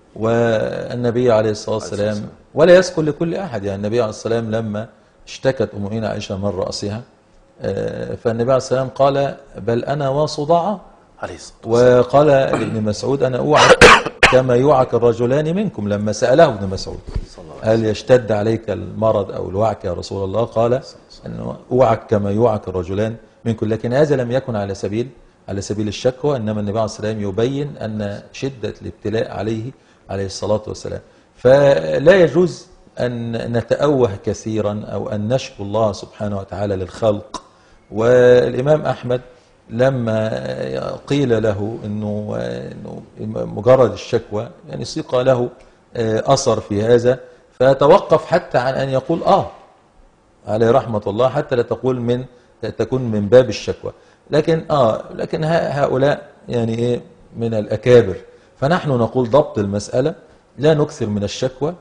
والنبي عليه الصلاة والسلام ولا يذكر لكل أحد، يعني النبي عليه الصلاة والسلام لما اشتكت أمنا عائشة من رأسها، فالنبي عليه الصلاة والسلام قال بل أنا وصداع، وقال لابن مسعود أنا أوعك كما يوعك الرجلان منكم، لما سأله ابن مسعود هل يشتد عليك المرض أو الوعك يا رسول الله، قال أنه أوعك كما يوعك الرجلان منكم. لكن هذا لم يكن على سبيل على سبيل الشكوى، إنما النبي عليه الصلاة والسلام يبين أن شدة الابتلاء عليه عليه الصلاة والسلام. فلا يجوز أن نتأوه كثيرا أو أن نشكو الله سبحانه وتعالى للخلق. والإمام أحمد لما قيل له إنه, إنه مجرد الشكوى يعني سيق له أثر في هذا، فتوقف حتى عن أن يقول آه عليه رحمة الله، حتى لا تقول من تكون من باب الشكوى. لكن آه لكن هؤلاء يعني إيه من الأكابر، فنحن نقول ضبط المسألة، لا نكثر من الشكوى،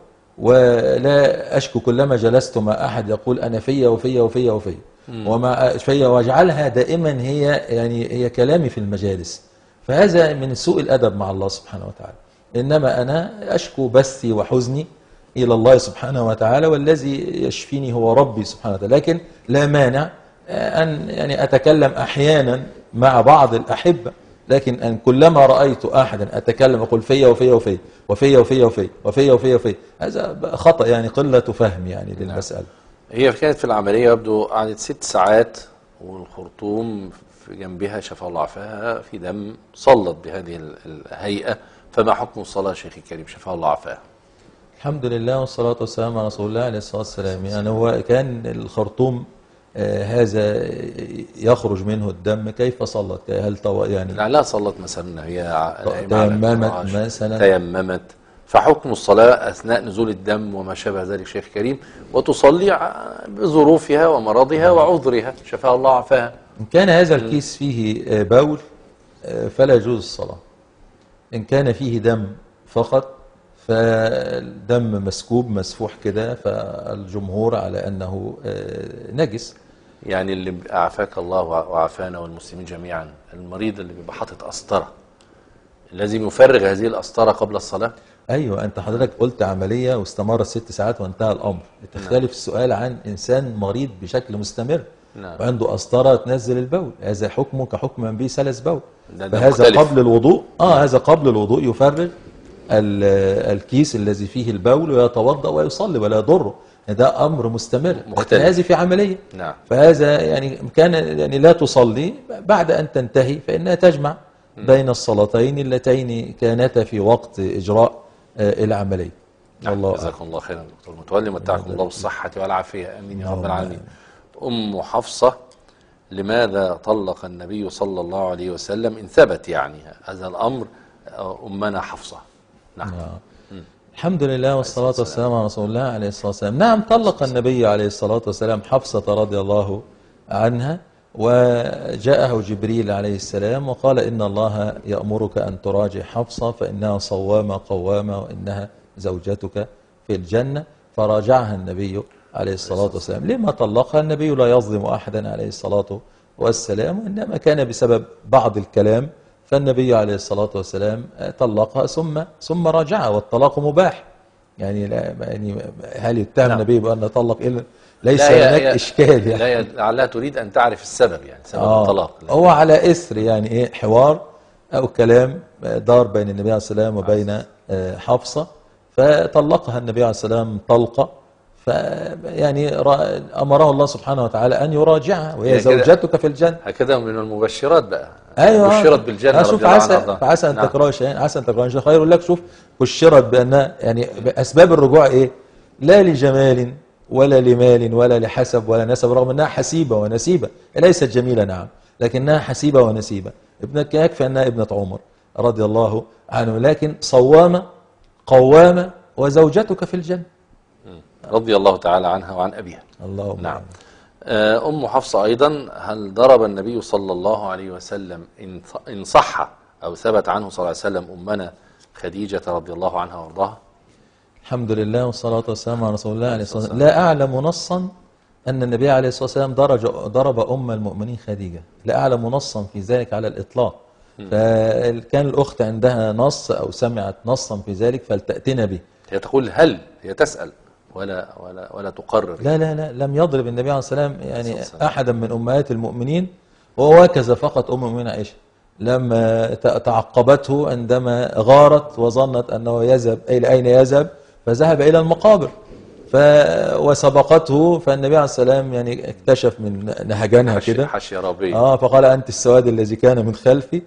ولا أشكو كلما جلست مع أحد يقول أنا فيا وفيا وفيا وفيا ومع فيا، واجعلها دائما هي يعني هي كلامي في المجالس. فهذا من سوء الأدب مع الله سبحانه وتعالى. إنما أنا أشكو بثي وحزني إلى الله سبحانه وتعالى، والذي يشفيني هو ربي سبحانه وتعالى. لكن لا مانع أن يعني أتكلم أحيانا مع بعض الأحبة، لكن أن كلما رأيت أحدا أتكلم أقول فيا وفيا وفيا وفيا وفيا وفيا وفيا وفيا وفيا، هذا خطأ يعني قلة فهم يعني للمسألة. هي كانت في العملية يبدو قعدت ست ساعات والخرطوم في جنبها شفاها الله وعافاها في دم، صلت بهذه الهيئة، فما حكم الصلاة شيخ الكريم شفاها الله وعافاها؟ الحمد لله والصلاة والسلام على رسول الله عليه الصلاة والسلام. يعني هو كان الخرطوم آه هذا يخرج منه الدم، كيف صلت؟ هل طو يعني لعلها صلت مثلا هي تيممت مثلا تيممت فحكم الصلاة أثناء نزول الدم وما شابه ذلك شيخ كريم، وتصلي بظروفها ومرضها وعذرها شفاها الله وعافاها. إن كان هذا الكيس فيه بول فلا يجوز الصلاة. إن كان فيه دم فقط فالدم مسكوب مسفوح كده، فالجمهور على أنه نجس. يعني اللي عافاك الله وعافانا والمسلمين جميعا، المريض اللي بيبقى حاطط قسطرة لازم يفرغ هذه القسطرة قبل الصلاة؟ أيوة، أنت حضرتك قلت عملية واستمرت ست ساعات وانتهى الأمر. تختلف نعم. السؤال عن إنسان مريض بشكل مستمر نعم. وعنده قسطرة تنزل البول، هذا حكمه كحكم من به سلس بول. فهذا مختلف. قبل الوضوء آه نعم. هذا قبل الوضوء يفرغ الكيس الذي فيه البول ويتوضأ ويصلي ولا يضره، ده أمر مستمر. لكن هذه في عملية نعم. فهذا يعني كان يعني لا تصلي بعد أن تنتهي، فإنها تجمع بين الصلاتين اللتين كانتا في وقت إجراء العملية. الله جزاكم الله خيرا دكتور متولي، متعكم الله بالصحة والعافية، آمين يا رب العالمين. أم حفصة، لماذا طلق النبي صلى الله عليه وسلم إن ثبت يعني هذا الأمر أمنا حفصة؟ نعم. نعم. الحمد لله والصلاة والسلام على رسول الله عليه الصلاة والسلام. نعم، طلق النبي عليه الصلاة والسلام حفصة رضي الله عنها، وجاءه جبريل عليه السلام وقال إن الله يأمرك أن تراجع حفصة فإنها صوامة قوامة وإنها زوجتك في الجنة. فراجعها النبي عليه الصلاة والسلام. لما طلقها؟ النبي لا يظلم أحدا عليه الصلاة والسلام، وإنما كان بسبب بعض الكلام، فالنبي عليه الصلاة والسلام طلقها ثم ثم راجعها، والطلاق مباح. يعني لا يعني هل يتهم النبي بأن طلق إلا ليس هناك إشكال يعني. لا، لعلها تريد أن تعرف السبب يعني سبب آه الطلاق. هو على إثر يعني إيه حوار أو كلام دار بين النبي عليه الصلاة والسلام وبين حفصة، فطلقها النبي عليه الصلاة والسلام طلقة، فيعني أمره الله سبحانه وتعالى أن يراجعها وهي زوجتك في الجنة. هكذا من المبشرات بقى. أيوة بشرت بالجنة شوف عسى فعسى أن نعم. تكرهوا شيئا عسى أن تكرهوا شيئا خير. يقول لك شوف بشرت بأنها يعني أسباب الرجوع إيه؟ لا لجمال ولا لمال ولا لحسب ولا نسب، رغم أنها حسيبة ونسيبة، ليست جميلة نعم لكنها حسيبة ونسيبة. ابنك يكفي أنها ابنة عمر رضي الله عنه، لكن صوامة قوامة وزوجتك في الجنة رضي الله تعالى عنها وعن أبيها. اللهم نعم. أم حفصة أيضا، هل ضرب النبي صلى الله عليه وسلم إن صح أو ثبت عنه صلى الله عليه وسلم أمنا خديجة رضي الله عنها وارضاها؟ الحمد لله والصلاة والسلام على رسول الله عليه الصلاة والسلام. لا أعلم نصا أن النبي عليه الصلاة والسلام ضرب أم المؤمنين خديجة، لا أعلم نصا في ذلك على الإطلاق. فكان الأخت عندها نص أو سمعت نصا في ذلك فلتأتنا به. هي تقول هل، هي تسأل ولا ولا ولا تقرر. لا لا لا لم يضرب النبي عليه الصلاة والسلام يعني أحدا من أمهات المؤمنين، وهكذا فقط أم المؤمنين عائشة لما تعقبته عندما غارت وظنت أنه يذهب إلى أين يذهب فذهب إلى المقابر ف وسبقته، فالنبي عليه السلام يعني اكتشف من نهجانها كده حشي ربيع اه فقال أنت السواد الذي كان من خلفي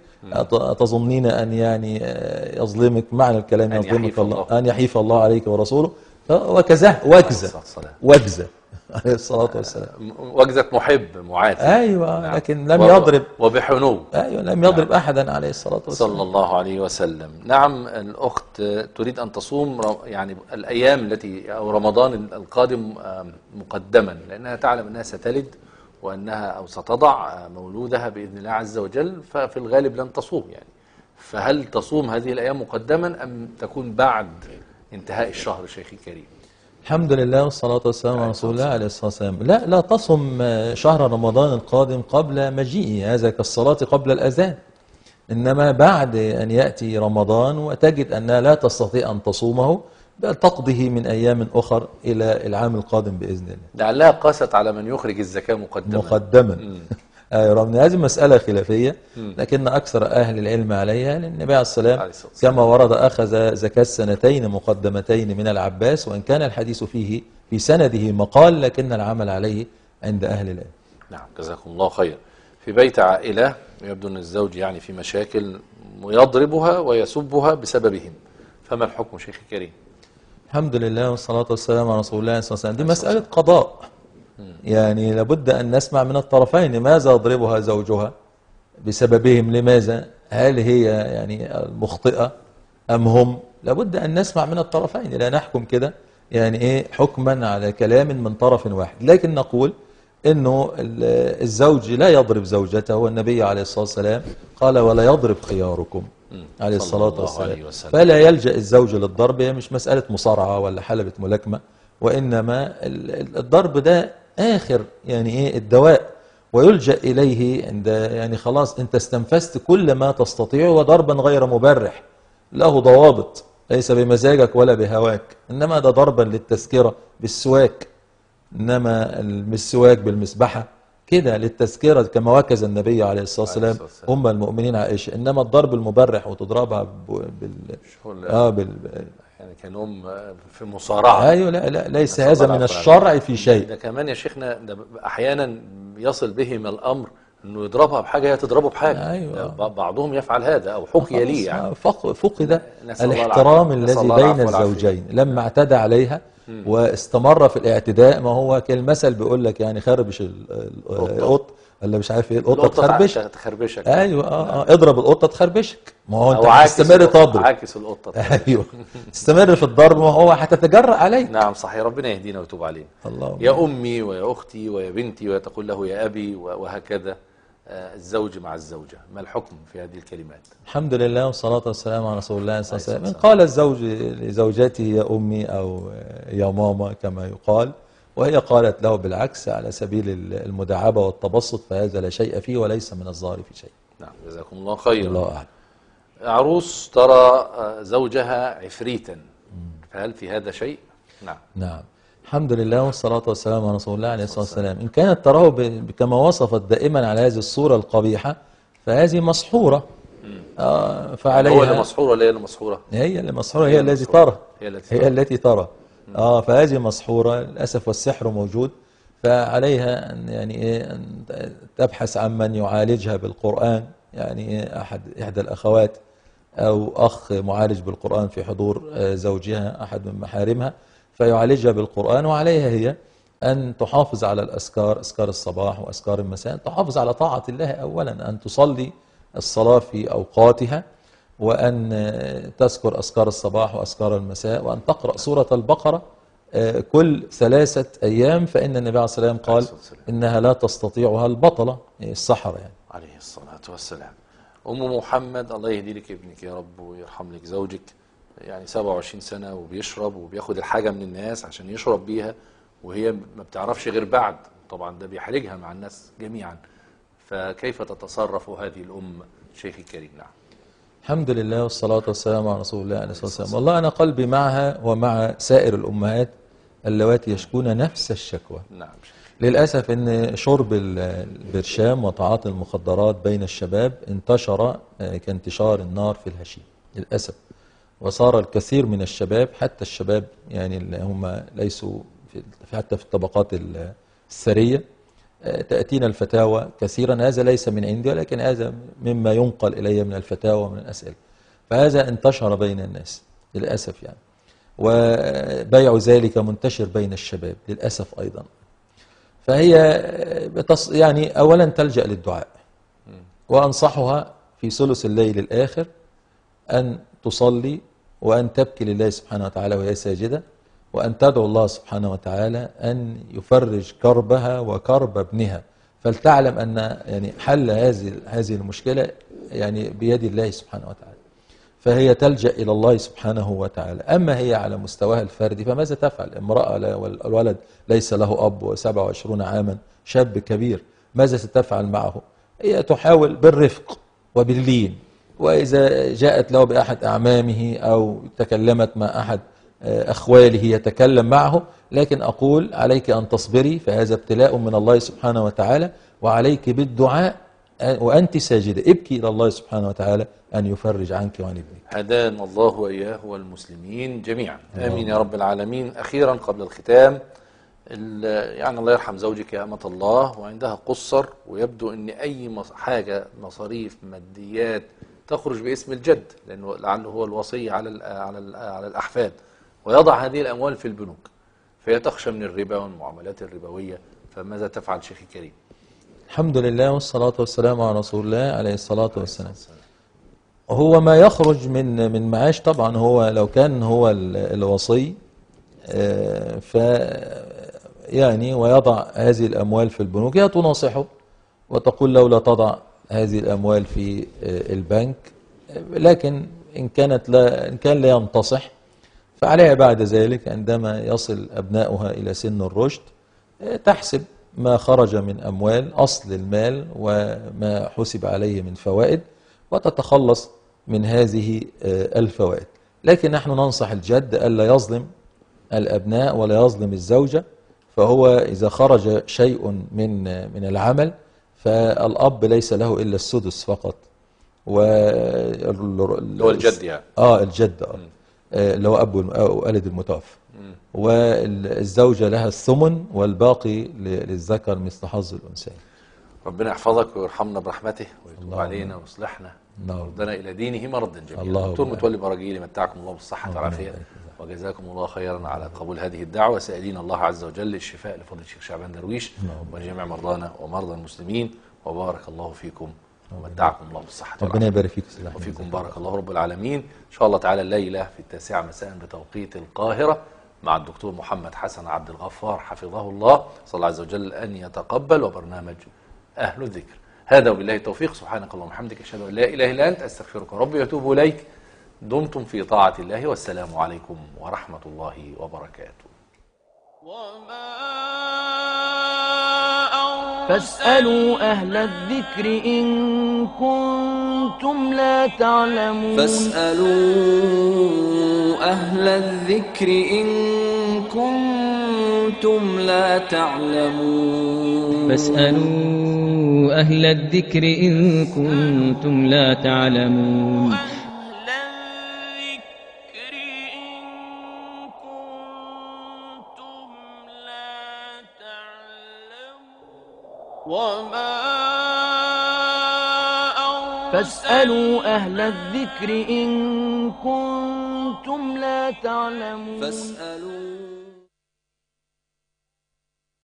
أتظنين أن يعني يظلمك، معنى الكلام يظلمك الله أن يحيف الله عليك ورسوله، وكذا وكذا وكذا عليه الصلاة والسلام وجزة محب معاتب. أيوة نعم. لكن لم يضرب وبحنو. أيوة لم يضرب نعم. أحدا عليه الصلاة والسلام صلى الله عليه وسلم. نعم. الأخت تريد أن تصوم يعني الأيام التي أو رمضان القادم مقدما، لأنها تعلم أنها ستلد وأنها أو ستضع مولودها بإذن الله عز وجل، ففي الغالب لن تصوم يعني. فهل تصوم هذه الأيام مقدما أم تكون بعد انتهاء الشهر شيخي الكريم؟ الحمد لله والصلاة والسلام على رسول الله عليه الصلاة والسلام. لا لا تصم شهر رمضان القادم قبل مجيئه، هذا كالصلاة قبل الأذان، إنما بعد أن يأتي رمضان وتجد أنها لا تستطيع أن تصومه بل تقضيه من أيام أخر إلى العام القادم بإذن الله. لعلها قاست على من يخرج الزكاة مقدما مقدما رغم هذه مسألة خلافية لكن أكثر أهل العلم عليها، لأن النبي عليه السلام كما ورد أخذ زكاة سنتين مقدمتين من العباس، وإن كان الحديث فيه في سنده مقال لكن العمل عليه عند أهل العلم. نعم جزاكم الله خير. في بيت عائلة يبدو أن الزوج يعني في مشاكل ويضربها ويسبها بسببهم، فما الحكم شيخ الكريم؟ الحمد لله والصلاة والسلام على رسول الله صلى الله عليه وسلم. دي مسألة قضاء، يعني لابد أن نسمع من الطرفين لماذا يضربها زوجها بسببهم، لماذا، هل هي يعني المخطئة أم هم؟ لابد أن نسمع من الطرفين، لا نحكم كده يعني إيه حكما على كلام من طرف واحد. لكن نقول إنه الزوج لا يضرب زوجته، والنبي عليه الصلاة والسلام قال ولا يضرب خياركم عليه الصلاة والسلام. فلا يلجأ الزوج للضرب، هي مش مسألة مصارعة ولا حلبة ملاكمة، وإنما الضرب ده آخر يعني إيه الدواء، ويلجأ إليه عند يعني خلاص أنت استنفذت كل ما تستطيع، وضربا غير مبرح له ضوابط، ليس بمزاجك ولا بهواك، إنما ده ضربا للتذكرة بالسواك، إنما المسواك بالمسبحة كده للتذكرة كما وكز النبي عليه الصلاة والسلام أم المؤمنين عائشة. إنما الضرب المبرح وتضربها بال آه بال يعني كانهم في مصارعة. ايوه لا لا ليس هذا من الشرع في شيء. ده كمان يا شيخنا ده احيانا يصل بهم الامر انه يضربها بحاجه هي تضربه بحاجه. أيوة. بعضهم يفعل هذا او حكي لي يعني فقد الاحترام الذي بين الزوجين لما اعتدى عليها م. واستمر في الاعتداء. ما هو كالمثل بيقول لك يعني خربش القط ولا مش عارف ايه، القطه تخربشك تخربشك ايوه اه اه اضرب القطه تخربشك، ما هو انت هتستمر تضرب عاكس القطه ايوه تستمر في الضرب، ما هو هتتجرأ عليك. نعم صحيح، ربنا يهدينا ويتوب علينا. الله يا امي ويا اختي ويا بنتي، وتقول له يا ابي، وهكذا الزوج مع الزوجه، ما الحكم في هذه الكلمات؟ الحمد لله والصلاه والسلام على رسول الله صلى الله عليه وسلم. قال الزوج لزوجته يا امي او يا ماما كما يقال، وهي قالت له بالعكس على سبيل المداعبة والتبسط، فهذا لا شيء فيه وليس من الظاهر في شيء. نعم جزاكم الله خيرا. الله أعلم. عروس ترى زوجها عفريتا، فهل في هذا شيء؟ نعم نعم الحمد لله والصلاة والسلام على رسول الله عليه الصلاة والسلام. إن كانت تراه كما وصفت دائما على هذه الصورة القبيحة فهذه مسحورة. آه فعليها هو اللي مسحورة ولا هي اللي مسحورة؟ هي اللي مسحورة، هي التي ترى، هي التي ترى اه فهذه مسحورة للأسف، والسحر موجود، فعليها أن يعني إيه أن تبحث عن من يعالجها بالقرآن، يعني إيه أحد إحدى الأخوات أو أخ معالج بالقرآن في حضور زوجها أحد من محارمها فيعالجها بالقرآن. وعليها هي أن تحافظ على الأذكار، أذكار الصباح وأذكار المساء، تحافظ على طاعة الله أولا، أن تصلي الصلاة في أوقاتها، وأن تذكر أذكار الصباح وأذكار المساء، وأن تقرأ سورة البقرة كل ثلاثة أيام، فإن النبي عليه الصلاة والسلام قال إنها لا تستطيعها البطلة السحرة يعني. عليه الصلاة والسلام. أم محمد الله يهدي لك ابنك يا رب ويرحم لك زوجك، يعني سبعة وعشرين سنة وبيشرب وبياخد الحاجة من الناس عشان يشرب بيها، وهي ما بتعرفش غير بعد، طبعا ده بيحرجها مع الناس جميعا، فكيف تتصرف هذه الأم شيخ الكريم؟ نعم. الحمد لله والصلاة والسلام على رسول الله عليه الصلاة والسلام. والله أنا قلبي معها ومع سائر الأمهات اللواتي يشكون نفس الشكوى. نعم. للأسف أن شرب البرشام وتعاطي المخدرات بين الشباب انتشر كانتشار النار في الهشيم للأسف، وصار الكثير من الشباب، حتى الشباب يعني اللي هم ليسوا في حتى في الطبقات الثرية، تأتينا الفتاوى كثيرا، هذا ليس من عندي ولكن هذا مما ينقل إلي من الفتاوى ومن الأسئلة، فهذا انتشر بين الناس للأسف يعني، وبيع ذلك منتشر بين الشباب للأسف أيضا. فهي بتص... يعني أولا تلجأ للدعاء، وأنصحها في ثلث الليل الآخر أن تصلي وأن تبكي لله سبحانه وتعالى وهي ساجدة، وأن تدعو الله سبحانه وتعالى أن يفرج كربها وكرب ابنها، فلتعلم أن يعني حل هذه هذه المشكلة يعني بيد الله سبحانه وتعالى، فهي تلجأ إلى الله سبحانه وتعالى. أما هي على مستواها الفردي فماذا تفعل؟ امرأة والولد ليس له أب وسبع وعشرون عاما، شاب كبير، ماذا ستفعل معه؟ هي تحاول بالرفق وباللين، وإذا جاءت له بأحد أعمامه أو تكلمت مع أحد أخواله يتكلم معه، لكن أقول عليك أن تصبري، فهذا ابتلاء من الله سبحانه وتعالى، وعليك بالدعاء وأنت ساجدة، ابكي إلى الله سبحانه وتعالى أن يفرج عنك وعن ابنك. هدانا الله وإياه والمسلمين جميعا، آمين يا رب العالمين. أخيرا قبل الختام، يعني الله يرحم زوجك يا أمة الله، وعندها قصر، ويبدو أن أي حاجة مصاريف ماديات تخرج باسم الجد، لأنه لعله هو الوصي على على على الأحفاد، ويضع هذه الأموال في البنوك، فهي تخشى من الربا والمعاملات الربوية، فماذا تفعل شيخي الكريم؟ الحمد لله والصلاة والسلام على رسول الله عليه الصلاة والسلام. هو ما يخرج من من معاش طبعا، هو لو كان هو الوصي ف يعني ويضع هذه الأموال في البنوك، هي تناصحه وتقول له لا تضع هذه الأموال في البنك، لكن إن كانت لا إن كان لا ينتصح فعليها بعد ذلك عندما يصل أبناؤها إلى سن الرشد تحسب ما خرج من أموال أصل المال وما حسب عليه من فوائد، وتتخلص من هذه الفوائد. لكن نحن ننصح الجد ألا يظلم الأبناء ولا يظلم الزوجة، فهو إذا خرج شيء من من العمل فالأب ليس له إلا السدس فقط، و هو الجد يعني اه الجد اه اللي هو أب والد المتوفى، والزوجة لها الثمن والباقي للذكر مثل حظ الأنثيين. ربنا يحفظك ويرحمنا برحمته ويتوب علينا ويصلحنا ويردنا إلى دينه مردا جميلا. دكتور متولي براجيلي، متعكم الله بالصحة والعافية، وجزاكم الله خيرا على قبول هذه الدعوة. سائلين الله عز وجل الشفاء لفضل الشيخ شعبان درويش ولجميع مرضانا ومرضى المسلمين، وبارك الله فيكم ومتعكم الله بالصحة والعافية. ربنا يبارك فيك وفيكم بارك الله رب العالمين. إن شاء الله تعالى الليلة في التاسعة مساء بتوقيت القاهرة مع الدكتور محمد حسن عبد الغفار حفظه الله، صلى الله عز وجل أن يتقبل، وبرنامج أهل الذكر. هذا وبالله التوفيق، سبحانك اللهم وبحمدك، أشهد أن لا إله إلا أنت، أستغفرك ربي وأتوب إليك. دمتم في طاعة الله، والسلام عليكم ورحمة الله وبركاته. فاسألوا أهل الذكر إن كنتم لا تعلمون فاسألوا أهل الذكر إن كنتم لا تعلمون فاسألوا أهل الذكر إن كنتم لا تعلمون وما فاسألوا أهل الذكر إن كنتم لا تعلمون فاسألوا